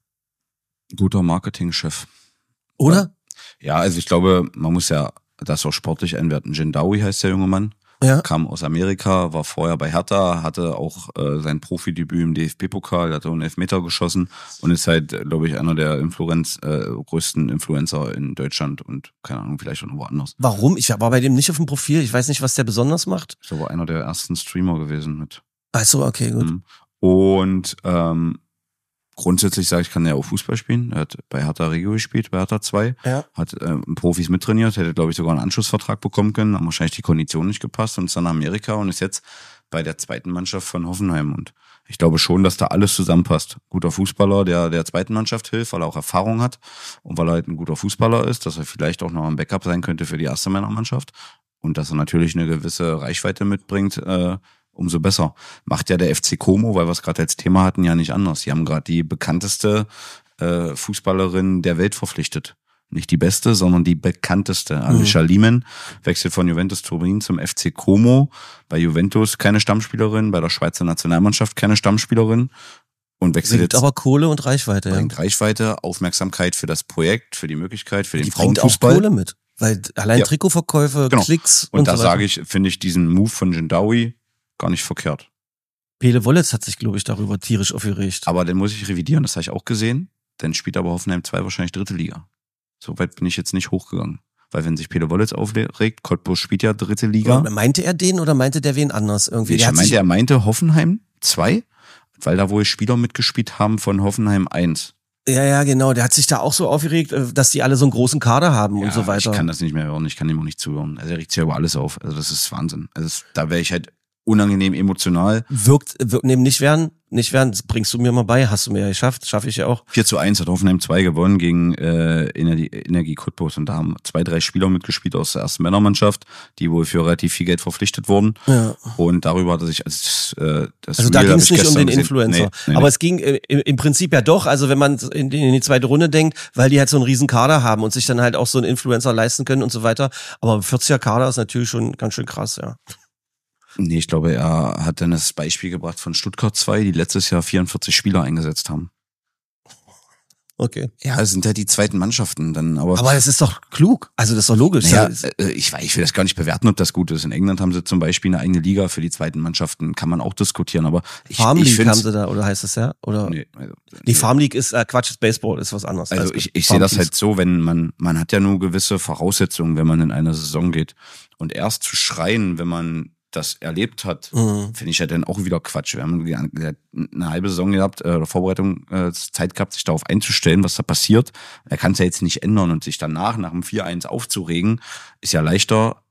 F: guter Marketingchef.
E: Oder?
F: Ja, also ich glaube, man muss ja das auch sportlich einwerten. Jindawi heißt der junge Mann.
E: Ja.
F: Kam aus Amerika, war vorher bei Hertha, hatte auch äh, sein Profidebüt im D F B-Pokal, hat auch einen Elfmeter geschossen und ist halt, glaube ich, einer der Influenz, äh, größten Influencer in Deutschland und keine Ahnung, vielleicht auch noch woanders.
E: Warum? Ich war bei dem nicht auf dem Profil. Ich weiß nicht, was der besonders macht.
F: Ist aber einer der ersten Streamer gewesen mit.
E: Ach so, okay, gut.
F: Mhm. Und ähm, grundsätzlich sage ich, kann er auch Fußball spielen. Er hat bei Hertha Regio gespielt, bei Hertha zwei.
E: Ja.
F: Hat äh, Profis mittrainiert, hätte, glaube ich, sogar einen Anschlussvertrag bekommen können, haben wahrscheinlich die Konditionen nicht gepasst und ist dann nach Amerika und ist jetzt bei der zweiten Mannschaft von Hoffenheim. Und ich glaube schon, dass da alles zusammenpasst. Guter Fußballer, der der zweiten Mannschaft hilft, weil er auch Erfahrung hat und weil er halt ein guter Fußballer ist, dass er vielleicht auch noch ein Backup sein könnte für die erste Männermannschaft und dass er natürlich eine gewisse Reichweite mitbringt, äh, umso besser. Macht ja der F C Como, weil wir es gerade als Thema hatten, ja nicht anders. Die haben gerade die bekannteste äh, Fußballerin der Welt verpflichtet. Nicht die beste, sondern die bekannteste. Mhm. Alicia Liemen wechselt von Juventus Turin zum F C Como. Bei Juventus keine Stammspielerin, bei der Schweizer Nationalmannschaft keine Stammspielerin. Und wechselt
E: Bringt
F: jetzt,
E: aber Kohle und Reichweite. Ja.
F: bringt Reichweite, Aufmerksamkeit für das Projekt, für die Möglichkeit, für den
E: Die bringt auch
F: Frauenfußball.
E: Kohle mit. Weil allein
F: Ja.
E: Trikotverkäufe,
F: Genau.
E: Klicks und,
F: Und da
E: so weiter.
F: sage ich, finde ich diesen Move von Jindawi gar nicht verkehrt.
E: Pele Wollitz hat sich, glaube ich, darüber tierisch aufgeregt.
F: Aber den muss ich revidieren, das habe ich auch gesehen. Dann spielt aber Hoffenheim zwei wahrscheinlich dritte Liga. So weit bin ich jetzt nicht hochgegangen. Weil wenn sich Pele Wollitz aufregt, Cottbus spielt ja dritte Liga.
E: Ja. Meinte er den oder meinte der wen anders irgendwie?
F: Ich
E: Der hat
F: meinte,
E: sich,
F: er meinte Hoffenheim zwei, weil da wohl Spieler mitgespielt haben von Hoffenheim eins.
E: ja, ja, genau. Der hat sich da auch so aufgeregt, äh, dass die alle so einen großen Kader haben und so weiter.
F: Ich kann das nicht mehr hören, ich kann ihm auch nicht zuhören. Also er regt sich ja über alles auf. Also das ist Wahnsinn. Also das, da wäre ich halt unangenehm emotional.
E: Wirkt, wirkt neben nicht werden, nicht werden, das bringst du mir mal bei, hast du mir ja geschafft, schaffe ich ja auch.
F: vier zu eins hat Hoffenheim zwei gewonnen gegen äh, Energie, Energie Cottbus und da haben zwei, drei Spieler mitgespielt aus der ersten Männermannschaft, die wohl für relativ viel Geld verpflichtet wurden.
E: Ja.
F: Und darüber hat er sich als äh, das
E: Also da
F: Reel
E: ging
F: hab
E: es
F: ich
E: nicht um
F: gestern
E: den
F: gesehen.
E: Influencer.
F: Nee, nee,
E: Aber
F: nee.
E: es ging äh, im, im Prinzip ja doch, also wenn man in die, in die zweite Runde denkt, weil die halt so einen riesen Kader haben und sich dann halt auch so einen Influencer leisten können und so weiter. Aber vierziger Kader ist natürlich schon ganz schön krass, ja.
F: Nee, ich glaube, er hat dann das Beispiel gebracht von Stuttgart zwei, die letztes Jahr vierundvierzig Spieler eingesetzt haben.
E: Okay.
F: Ja, es sind halt die zweiten Mannschaften dann, aber.
E: Aber das ist doch klug. Also das ist doch logisch.
F: Naja,
E: Ja,
F: äh, ich, weiß, ich will das gar nicht bewerten, ob das gut ist. In England haben sie zum Beispiel eine eigene Liga für die zweiten Mannschaften, kann man auch diskutieren, aber ich,
E: Farm
F: ich
E: League
F: finde.
E: haben sie da, oder heißt das ja? Oder?
F: Nee, also,
E: Die Farm League ist, äh, Quatsch, ist Baseball, ist was anderes.
F: Also
E: Alles
F: ich,
E: gut.
F: ich sehe das
E: Farm
F: halt so, wenn man, man hat ja nur gewisse Voraussetzungen, wenn man in eine Saison geht. Und erst zu schreien, wenn man das erlebt hat,
E: Mhm.
F: finde ich ja dann auch wieder Quatsch. Wir haben eine halbe Saison gehabt, äh, oder Vorbereitung, äh, Zeit gehabt, sich darauf einzustellen, was da passiert. Er kann es ja jetzt nicht ändern und sich danach, nach dem vier eins aufzuregen, ist ja leichter,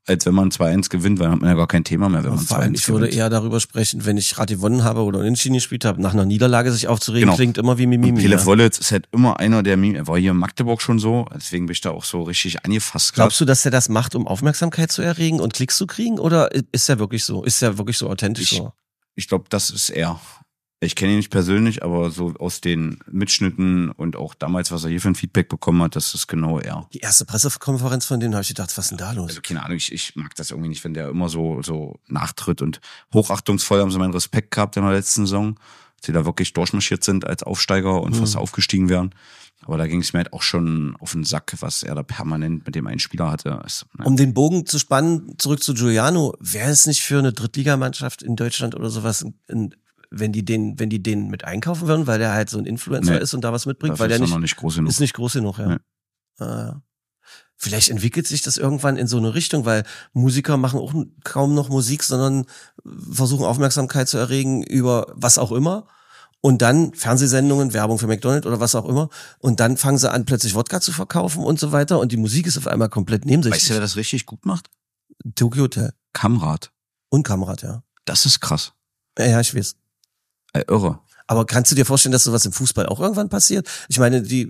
F: als wenn man zwei eins gewinnt, weil dann hat man ja gar kein Thema mehr, wenn man
E: Vor
F: zwei
E: allem,
F: eins
E: ich würde
F: gewinnt.
E: eher darüber sprechen, wenn ich gerade gewonnen habe oder unentschieden gespielt habe, nach einer Niederlage sich aufzuregen,
F: Genau.
E: klingt immer wie Mimimi.
F: Pelef
E: Ja.
F: Wollitz ist halt immer einer, der Mimimi, er war hier in Magdeburg schon so, deswegen bin ich da auch so richtig angefasst.
E: Glaubst du, dass er das macht, um Aufmerksamkeit zu erregen und Klicks zu kriegen? Oder ist er wirklich so? Ist er wirklich so authentisch
F: Ich-
E: so?
F: Ich glaube, das ist er. Ich kenne ihn nicht persönlich, aber so aus den Mitschnitten und auch damals, was er hier für ein Feedback bekommen hat, das ist genau er.
E: Die erste Pressekonferenz von denen habe ich gedacht, was ist denn da los?
F: Also keine Ahnung, ich, ich mag das irgendwie nicht, wenn der immer so so nachtritt und hochachtungsvoll haben sie meinen Respekt gehabt in der letzten Saison, dass sie da wirklich durchmarschiert sind als Aufsteiger und
E: Mhm.
F: fast aufgestiegen wären. Aber da ging es mir halt auch schon auf den Sack, was er da permanent mit dem einen Spieler hatte. Also, ne.
E: Um den Bogen zu spannen, zurück zu Giuliano, wäre es nicht für eine Drittligamannschaft in Deutschland oder sowas, ein, ein, wenn die den, wenn die den mit einkaufen würden, weil der halt so ein Influencer
F: Nee.
E: ist und da was mitbringt,
F: Dafür
E: weil der
F: ist er
E: nicht,
F: noch nicht groß genug.
E: ist nicht groß genug, ja.
F: Nee.
E: Äh, vielleicht entwickelt sich das irgendwann in so eine Richtung, weil Musiker machen auch kaum noch Musik, sondern versuchen Aufmerksamkeit zu erregen über was auch immer. Und dann Fernsehsendungen, Werbung für McDonald's oder was auch immer. Und dann fangen sie an, plötzlich Wodka zu verkaufen und so weiter. Und die Musik ist auf einmal komplett nebensächlich.
F: Weißt du, wer das richtig gut macht?
E: Tokyo Hotel
F: Kamrat.
E: und Kamerad, ja.
F: Das ist krass.
E: Ja, ja, ich weiß.
F: Äh, irre.
E: Aber kannst du dir vorstellen, dass sowas im Fußball auch irgendwann passiert? Ich meine, die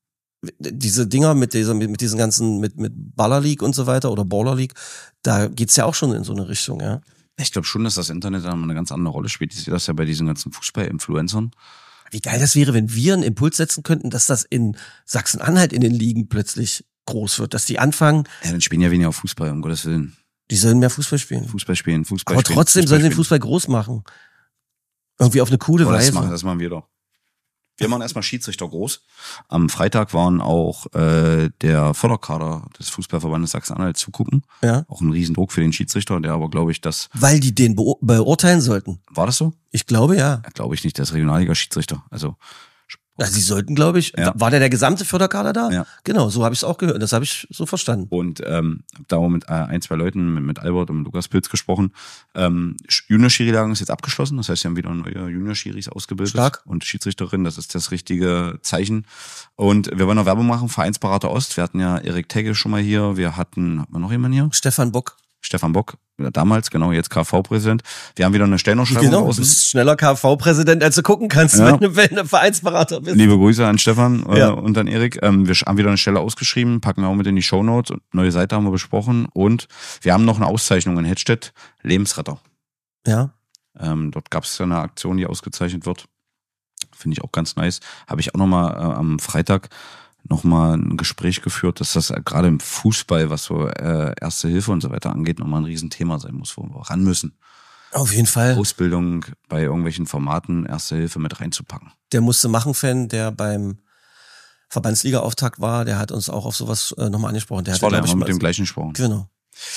E: diese Dinger mit dieser mit diesen ganzen mit mit Baller League und so weiter oder Baller League, da geht's ja auch schon in so eine Richtung, ja.
F: Ich glaube schon, dass das Internet dann mal eine ganz andere Rolle spielt. Ich sehe das ja bei diesen ganzen Fußball-Influencern.
E: Wie geil das wäre, wenn wir einen Impuls setzen könnten, dass das in Sachsen-Anhalt in den Ligen plötzlich groß wird, dass die anfangen,
F: Ja, dann spielen ja weniger Fußball, um Gottes Willen.
E: die sollen mehr Fußball spielen.
F: Fußball spielen, Fußball
E: Aber
F: spielen.
E: trotzdem sollen sie den
F: spielen.
E: Fußball groß machen. Irgendwie auf eine coole
F: Oh, das,
E: Weise.
F: machen, das machen wir doch. Wir machen erstmal Schiedsrichter groß. Am Freitag waren auch äh, der Förderkader des Fußballverbandes Sachsen-Anhalt zugucken.
E: Ja.
F: Auch ein Riesendruck für den Schiedsrichter, der aber, glaube ich, das...
E: Weil die den beur- beurteilen sollten.
F: War das so?
E: Ich glaube, ja.
F: Ja, glaube ich nicht, der ist Regionalliga-Schiedsrichter. Also
E: Ja, sie sollten, glaube ich.
F: Ja.
E: War der der gesamte Förderkader da?
F: Ja.
E: Genau, so habe ich es auch gehört. Das habe ich so verstanden.
F: Und ähm, hab da auch mit äh, ein, zwei Leuten, mit, mit Albert und Lukas Pilz gesprochen. Ähm, Junior-Schiri-Lagen ist jetzt abgeschlossen. Das heißt, sie haben wieder neue Junior-Schiris ausgebildet.
E: Stark.
F: Und Schiedsrichterin, das ist das richtige Zeichen. Und wir wollen noch Werbung machen, Vereinsberater Ost. Wir hatten ja Erik Tegge schon mal hier. Wir hatten, hatten wir noch jemanden hier?
E: Stefan Bock.
F: Stefan Bock, ja, damals, genau, jetzt K V-Präsident. Wir haben wieder eine Stellenausschreibung
E: Genau, du
F: draußen.
E: bist schneller K V-Präsident, als du gucken kannst,
F: Ja.
E: wenn du wenn du Vereinsberater bist.
F: Liebe Grüße an Stefan äh,
E: Ja.
F: und an Erik. Ähm, wir haben wieder eine Stelle ausgeschrieben, packen wir auch mit in die Shownotes. Und neue Seite haben wir besprochen. Und wir haben noch eine Auszeichnung in Hedstedt, Lebensretter.
E: Ja.
F: Ähm, dort gab es ja eine Aktion, die ausgezeichnet wird. Finde ich auch ganz nice. Habe ich auch nochmal äh, am Freitag nochmal ein Gespräch geführt, dass das äh, gerade im Fußball, was so äh, Erste Hilfe und so weiter angeht, nochmal ein Riesenthema sein muss, wo wir ran müssen.
E: Auf jeden Fall.
F: Ausbildung bei irgendwelchen Formaten, Erste Hilfe mit reinzupacken.
E: Der musste machen, Fan, der beim Verbandsliga-Auftakt war, der hat uns auch auf sowas äh, nochmal angesprochen. Der
F: Das
E: hatte,
F: war der,
E: glaub ich,
F: haben wir mit
E: mal-
F: dem gleichen gesprochen.
E: Genau.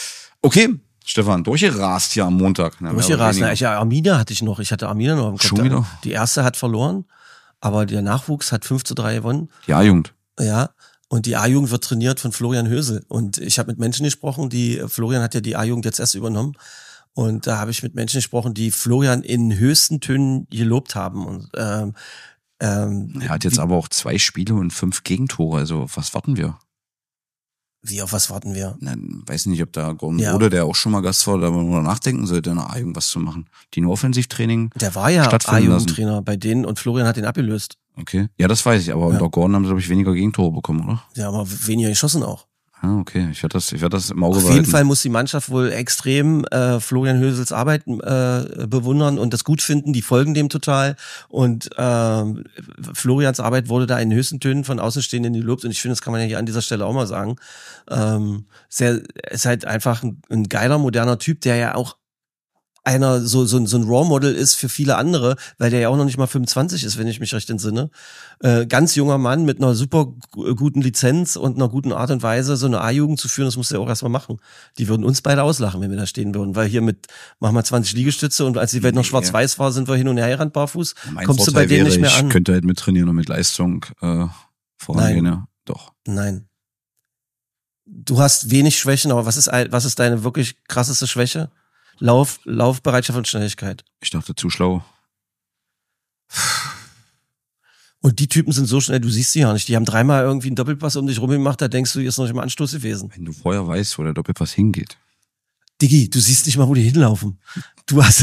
F: Okay, Stefan, durchgerast hier am Montag. Na, mehr oder
E: Durchgerast.
F: weniger.
E: Na, ich, ja, Arminia hatte ich noch. Ich hatte Arminia noch im Kopf.
F: Schon wieder?
E: Die erste hat verloren, aber der Nachwuchs hat fünf zu drei gewonnen.
F: Die A-Jugend.
E: Ja. Und die A-Jugend wird trainiert von Florian Hösel. Und ich habe mit Menschen gesprochen, die, Florian hat ja die A-Jugend jetzt erst übernommen. Und da habe ich mit Menschen gesprochen, die Florian in höchsten Tönen gelobt haben. Und ähm, ähm,
F: Er hat jetzt aber auch zwei Spiele und fünf Gegentore. Also, auf was warten wir?
E: wie, auf was warten wir?
F: Na, weiß nicht, ob da Gordon
E: Ja.
F: Rode, der auch schon mal Gast war, da nur nachdenken sollte, in der A-Jugend was zu machen. Die nur Offensivtraining.
E: Der war ja
F: stattfinden lassen.
E: A-Jugendtrainer bei denen und Florian hat den abgelöst.
F: Okay. Ja, das weiß ich, aber
E: Ja.
F: unter Gordon haben sie, glaube ich, weniger Gegentore bekommen, oder?
E: Ja, aber weniger geschossen auch.
F: Ah, okay. Ich werde das, ich werde das im Auge
E: Auf
F: behalten.
E: jeden Fall muss die Mannschaft wohl extrem äh, Florian Hösels Arbeit äh, bewundern und das gut finden. Die folgen dem total. Und ähm, Florians Arbeit wurde da in höchsten Tönen von Außenstehenden gelobt. Und ich finde, das kann man ja hier an dieser Stelle auch mal sagen. Ähm, sehr, ist halt einfach ein, ein geiler, moderner Typ, der ja auch einer so, so, so ein Raw Model ist für viele andere, weil der ja auch noch nicht mal fünfundzwanzig ist, wenn ich mich recht entsinne. Äh, ganz junger Mann mit einer super gu- guten Lizenz und einer guten Art und Weise, so eine A-Jugend zu führen, das muss er auch erstmal machen. Die würden uns beide auslachen, wenn wir da stehen würden, weil hier mit, mach mal zwanzig Liegestütze und als die Welt noch
F: Nee.
E: schwarz-weiß war, sind wir hin und her gerannt barfuß.
F: Mein
E: Kommst du
F: Vorteil
E: bei denen
F: wäre,
E: nicht mehr
F: ich
E: an?
F: könnte halt mittrainieren und mit Leistung äh, vorangehen.
E: Nein.
F: Ja. Doch.
E: Nein. Du hast wenig Schwächen, aber was ist, ein- was ist deine wirklich krasseste Schwäche? Lauf, Laufbereitschaft und Schnelligkeit.
F: Ich dachte, zu schlau.
E: Und die Typen sind so schnell, du siehst sie ja nicht. Die haben dreimal irgendwie einen Doppelpass um dich rumgemacht, da denkst du, hier ist noch nicht mal Anstoß gewesen.
F: Wenn du vorher weißt, wo der Doppelpass hingeht.
E: Diggi, du siehst nicht mal, wo die hinlaufen. Du hast...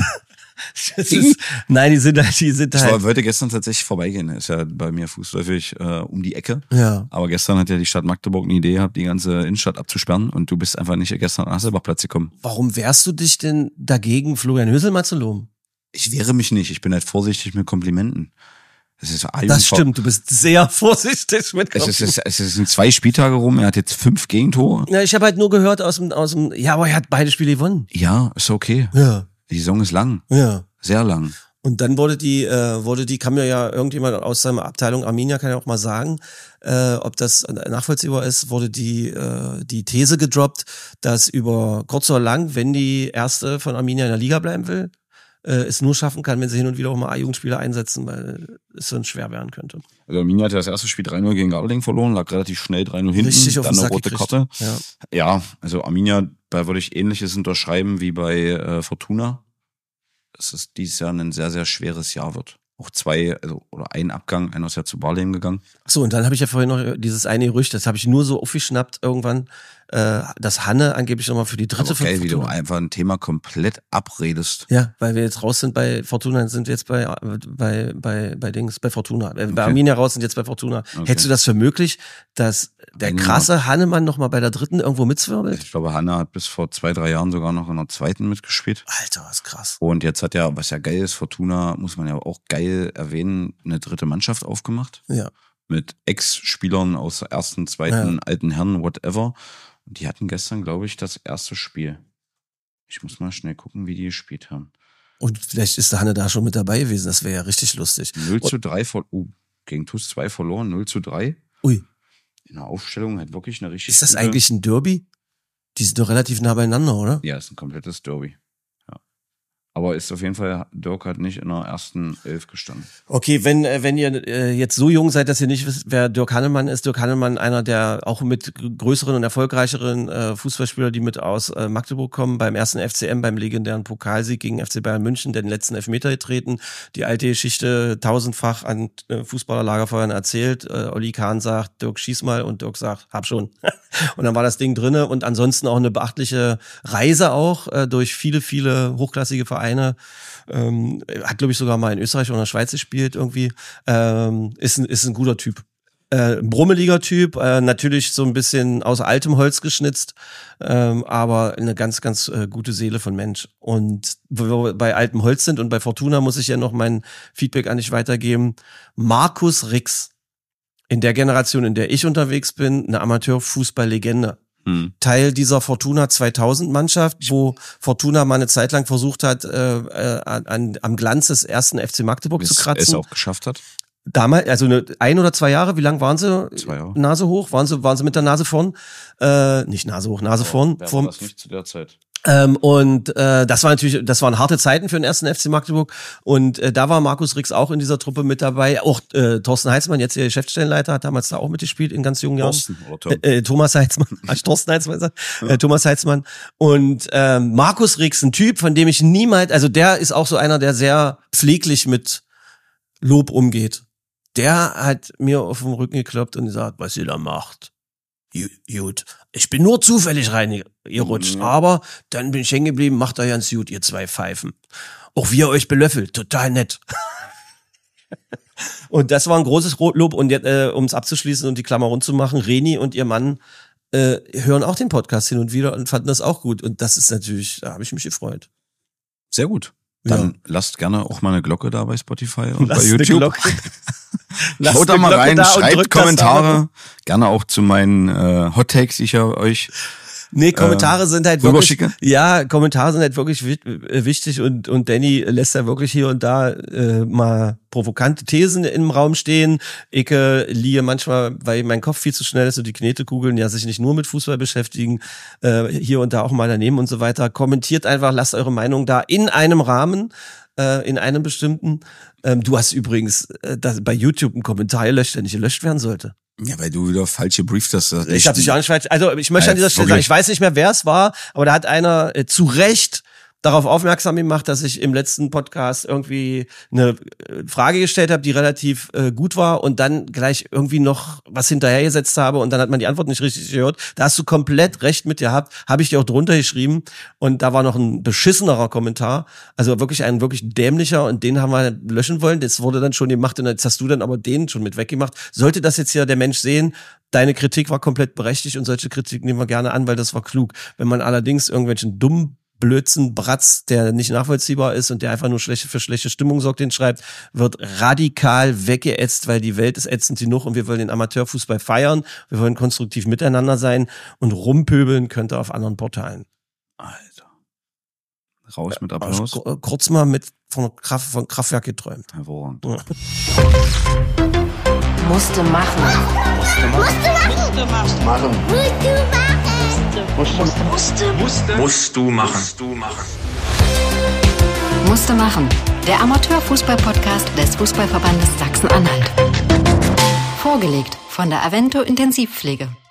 E: Das ist, nein, die sind halt, die sind
F: ich
E: halt.
F: war, wollte gestern tatsächlich vorbeigehen. Ist ja bei mir fußläufig äh, um die Ecke.
E: Ja.
F: Aber gestern hat ja die Stadt Magdeburg eine Idee gehabt, die ganze Innenstadt abzusperren und du bist einfach nicht gestern an den Hasselbachplatz gekommen.
E: Warum wehrst du dich denn dagegen, Florian Hösel mal zu loben?
F: Ich wehre mich nicht. Ich bin halt vorsichtig mit Komplimenten. Das, ist
E: das stimmt, du bist sehr vorsichtig mit
F: Komplimenten. Es, ist, es, es sind zwei Spieltage rum, er hat jetzt fünf Gegentore.
E: Ja, ich habe halt nur gehört aus dem, aus dem, ja, aber er hat beide Spiele gewonnen.
F: Ja, ist okay.
E: Ja.
F: Die Saison ist lang.
E: Ja.
F: Sehr lang.
E: Und dann wurde die, äh, wurde die, kann mir ja irgendjemand aus seiner Abteilung Arminia kann ja auch mal sagen, äh, ob das nachvollziehbar ist, wurde die, äh, die These gedroppt, dass über kurz oder lang, wenn die Erste von Arminia in der Liga bleiben will, äh, es nur schaffen kann, wenn sie hin und wieder auch mal A-Jugendspieler einsetzen, weil es sonst schwer werden könnte.
F: Also Arminia hat ja das erste Spiel drei null gegen Gardeling verloren, lag relativ schnell drei null hinten,
E: Richtig auf
F: dann
E: den
F: eine
E: Sack
F: rote
E: gekriegt.
F: Karte.
E: Ja.
F: ja, also Arminia, da würde ich Ähnliches unterschreiben wie bei äh, Fortuna. Dass es dieses Jahr ein sehr, sehr schweres Jahr wird. Auch zwei, also oder ein Abgang, einer ist ja zu Barleben gegangen.
E: So, und dann habe ich ja vorhin noch dieses eine Gerücht, das habe ich nur so aufgeschnappt irgendwann, äh, dass Hanne angeblich nochmal für die dritte
F: Aber okay,
E: von
F: wie du
E: Fortuna.
F: einfach ein Thema komplett abredest.
E: Ja, weil wir jetzt raus sind bei Fortuna, sind wir jetzt bei, bei, bei, bei Dings, bei Fortuna. Äh,
F: Okay.
E: Bei Arminia raus sind jetzt bei Fortuna.
F: Okay.
E: Hättest du das für möglich, dass der
F: Eine
E: krasse Hannemann nochmal bei der dritten irgendwo mitzwirbelt?
F: Ich glaube, Hanna hat bis vor zwei, drei Jahren sogar noch in der zweiten mitgespielt.
E: Alter, was krass.
F: Und jetzt hat ja, was ja geil ist, Fortuna, muss man ja auch geil erwähnen, eine dritte Mannschaft aufgemacht.
E: Ja.
F: Mit Ex-Spielern aus der ersten, zweiten,
E: Ja.
F: alten Herren, whatever. Und die hatten gestern, glaube ich, das erste Spiel. Ich muss mal schnell gucken, wie die gespielt haben.
E: Und vielleicht ist der Hanne da schon mit dabei gewesen, das wäre ja richtig lustig.
F: null zu drei vor, oh, gegen T U S zwei verloren, null zu drei.
E: Ui,
F: In der Aufstellung hat wirklich eine richtig
E: ist das
F: gute-
E: eigentlich ein Derby? Die sind doch relativ nah beieinander, oder?
F: Ja, ist ein komplettes Derby. Ja. Aber ist auf jeden Fall, Dirk hat nicht in der ersten Elf gestanden.
E: Okay, wenn äh, wenn ihr äh, jetzt so jung seid, dass ihr nicht wisst, wer Dirk Hannemann ist, Dirk Hannemann, einer der auch mit größeren und erfolgreicheren äh, Fußballspieler, die mit aus äh, Magdeburg kommen, beim ersten F C M, beim legendären Pokalsieg gegen F C Bayern München, den letzten Elfmeter getreten, die alte Geschichte tausendfach an äh, Fußballerlagerfeuern erzählt. Äh, Olli Kahn sagt, Dirk schieß mal und Dirk sagt, hab schon. Und dann war das Ding drinne und ansonsten auch eine beachtliche Reise auch äh, durch viele, viele hochklassige Vereine. Ähm, hat, glaube ich, sogar mal in Österreich oder in der Schweiz gespielt irgendwie. Ähm, ist, ein, ist ein guter Typ. Äh, ein brummeliger Typ, äh, natürlich so ein bisschen aus altem Holz geschnitzt, ähm, aber eine ganz, ganz äh, gute Seele von Mensch. Und wo wir bei altem Holz sind und bei Fortuna muss ich ja noch mein Feedback an dich weitergeben. Markus Rix, in der Generation, in der ich unterwegs bin, eine Amateurfußball-Legende.
F: Hm.
E: Teil dieser Fortuna zweitausend Mannschaft, wo Fortuna mal eine Zeit lang versucht hat, äh, äh, an, am Glanz des ersten F C Magdeburg
F: Bis
E: zu
F: es
E: kratzen.
F: auch geschafft hat.
E: Damals, also eine, ein oder zwei Jahre, wie lang waren sie?
F: Zwei Jahre.
E: Nase hoch? Waren sie, waren sie mit der Nase vorn? Äh, nicht Nase hoch, Nase vorn.
F: Wer war
E: vorn.
F: das nicht zu der Zeit?
E: Ähm, und äh, das war natürlich, das waren harte Zeiten für den ersten F C Magdeburg. Und äh, da war Markus Rix auch in dieser Truppe mit dabei. Auch äh, Thorsten Heitzmann, jetzt der Geschäftsstellenleiter, hat damals da auch mitgespielt in ganz jungen Jahren.
F: Thorsten oder Tom?
E: Äh, äh, Thomas Heitzmann, als Thorsten Heitzmann, ist er? äh, Thomas Heitzmann. Und ähm, Markus Rix, ein Typ, von dem ich niemals, also der ist auch so einer, der sehr pfleglich mit Lob umgeht. Der hat mir auf den Rücken geklopft und gesagt, was ihr da macht. Gut, ich bin nur zufällig reingerutscht,
F: Mhm.
E: aber dann bin ich hängen geblieben, macht euch ganz gut, ihr zwei Pfeifen. Auch wie ihr euch belöffelt, total nett. Und das war ein großes Lob. Und jetzt, äh, um es abzuschließen und die Klammer rund zu machen, Reni und ihr Mann äh, hören auch den Podcast hin und wieder und fanden das auch gut. Und das ist natürlich, da habe ich mich gefreut.
F: Sehr gut. Dann
E: Ja.
F: lasst gerne auch mal eine Glocke da bei Spotify und
E: Lasst
F: bei
E: eine
F: YouTube.
E: Glocke. Lasst
F: Schaut da
E: eine
F: mal
E: Glocke
F: rein,
E: da und
F: schreibt
E: drückt das
F: Kommentare.
E: Daumen.
F: Gerne auch zu meinen äh, Hot Takes, die ich ja euch
E: Nee, Kommentare
F: äh,
E: sind halt wirklich,
F: rüberschicke.
E: ja, Kommentare sind halt wirklich wi- äh, wichtig und, und Danny lässt da wirklich hier und da äh, mal provokante Thesen im Raum stehen. Ich äh, liege manchmal, weil mein Kopf viel zu schnell ist und die Knetekugeln ja sich nicht nur mit Fußball beschäftigen, äh, hier und da auch mal daneben und so weiter. Kommentiert einfach, lasst eure Meinung da in einem Rahmen, äh, in einem bestimmten. Ähm, du hast übrigens äh, das, bei YouTube einen Kommentar gelöscht, der nicht gelöscht werden sollte.
F: Ja, weil du wieder falsch gebrieft hast. Das
E: Ich habe dich auch nicht falsch. Also ich möchte
F: Ja,
E: an dieser Stelle
F: wirklich.
E: sagen, ich weiß nicht mehr, wer es war, aber da hat einer äh, zu Recht darauf aufmerksam gemacht, dass ich im letzten Podcast irgendwie eine Frage gestellt habe, die relativ äh, gut war und dann gleich irgendwie noch was hinterhergesetzt habe und dann hat man die Antwort nicht richtig gehört. Da hast du komplett recht mit gehabt, habe ich dir auch drunter geschrieben und da war noch ein beschissenerer Kommentar, also wirklich ein wirklich dämlicher und den haben wir löschen wollen. Das wurde dann schon gemacht und jetzt hast du dann aber den schon mit weggemacht. Sollte das jetzt hier der Mensch sehen, deine Kritik war komplett berechtigt und solche Kritik nehmen wir gerne an, weil das war klug. Wenn man allerdings irgendwelchen dummen Blödsinn, Bratz, der nicht nachvollziehbar ist und der einfach nur schlechte, für schlechte Stimmung sorgt, den schreibt, wird radikal weggeätzt, weil die Welt ist ätzend genug und wir wollen den Amateurfußball feiern, wir wollen konstruktiv miteinander sein und rumpöbeln könnte auf anderen Portalen.
F: Alter. Raus mit Applaus.
E: Also, kurz mal mit von, Kraft, von Kraftwerk geträumt.
F: Hervorragend.
E: Ja.
A: Musste machen.
B: Musste machen. Musste machen.
C: Machen.
B: Musste machen.
C: Musste.
B: Musste.
C: Musst du machen. Musst du machen.
A: Musste machen. Der Amateurfußball-Podcast des Fußballverbandes Sachsen-Anhalt. Vorgelegt von der Avento Intensivpflege.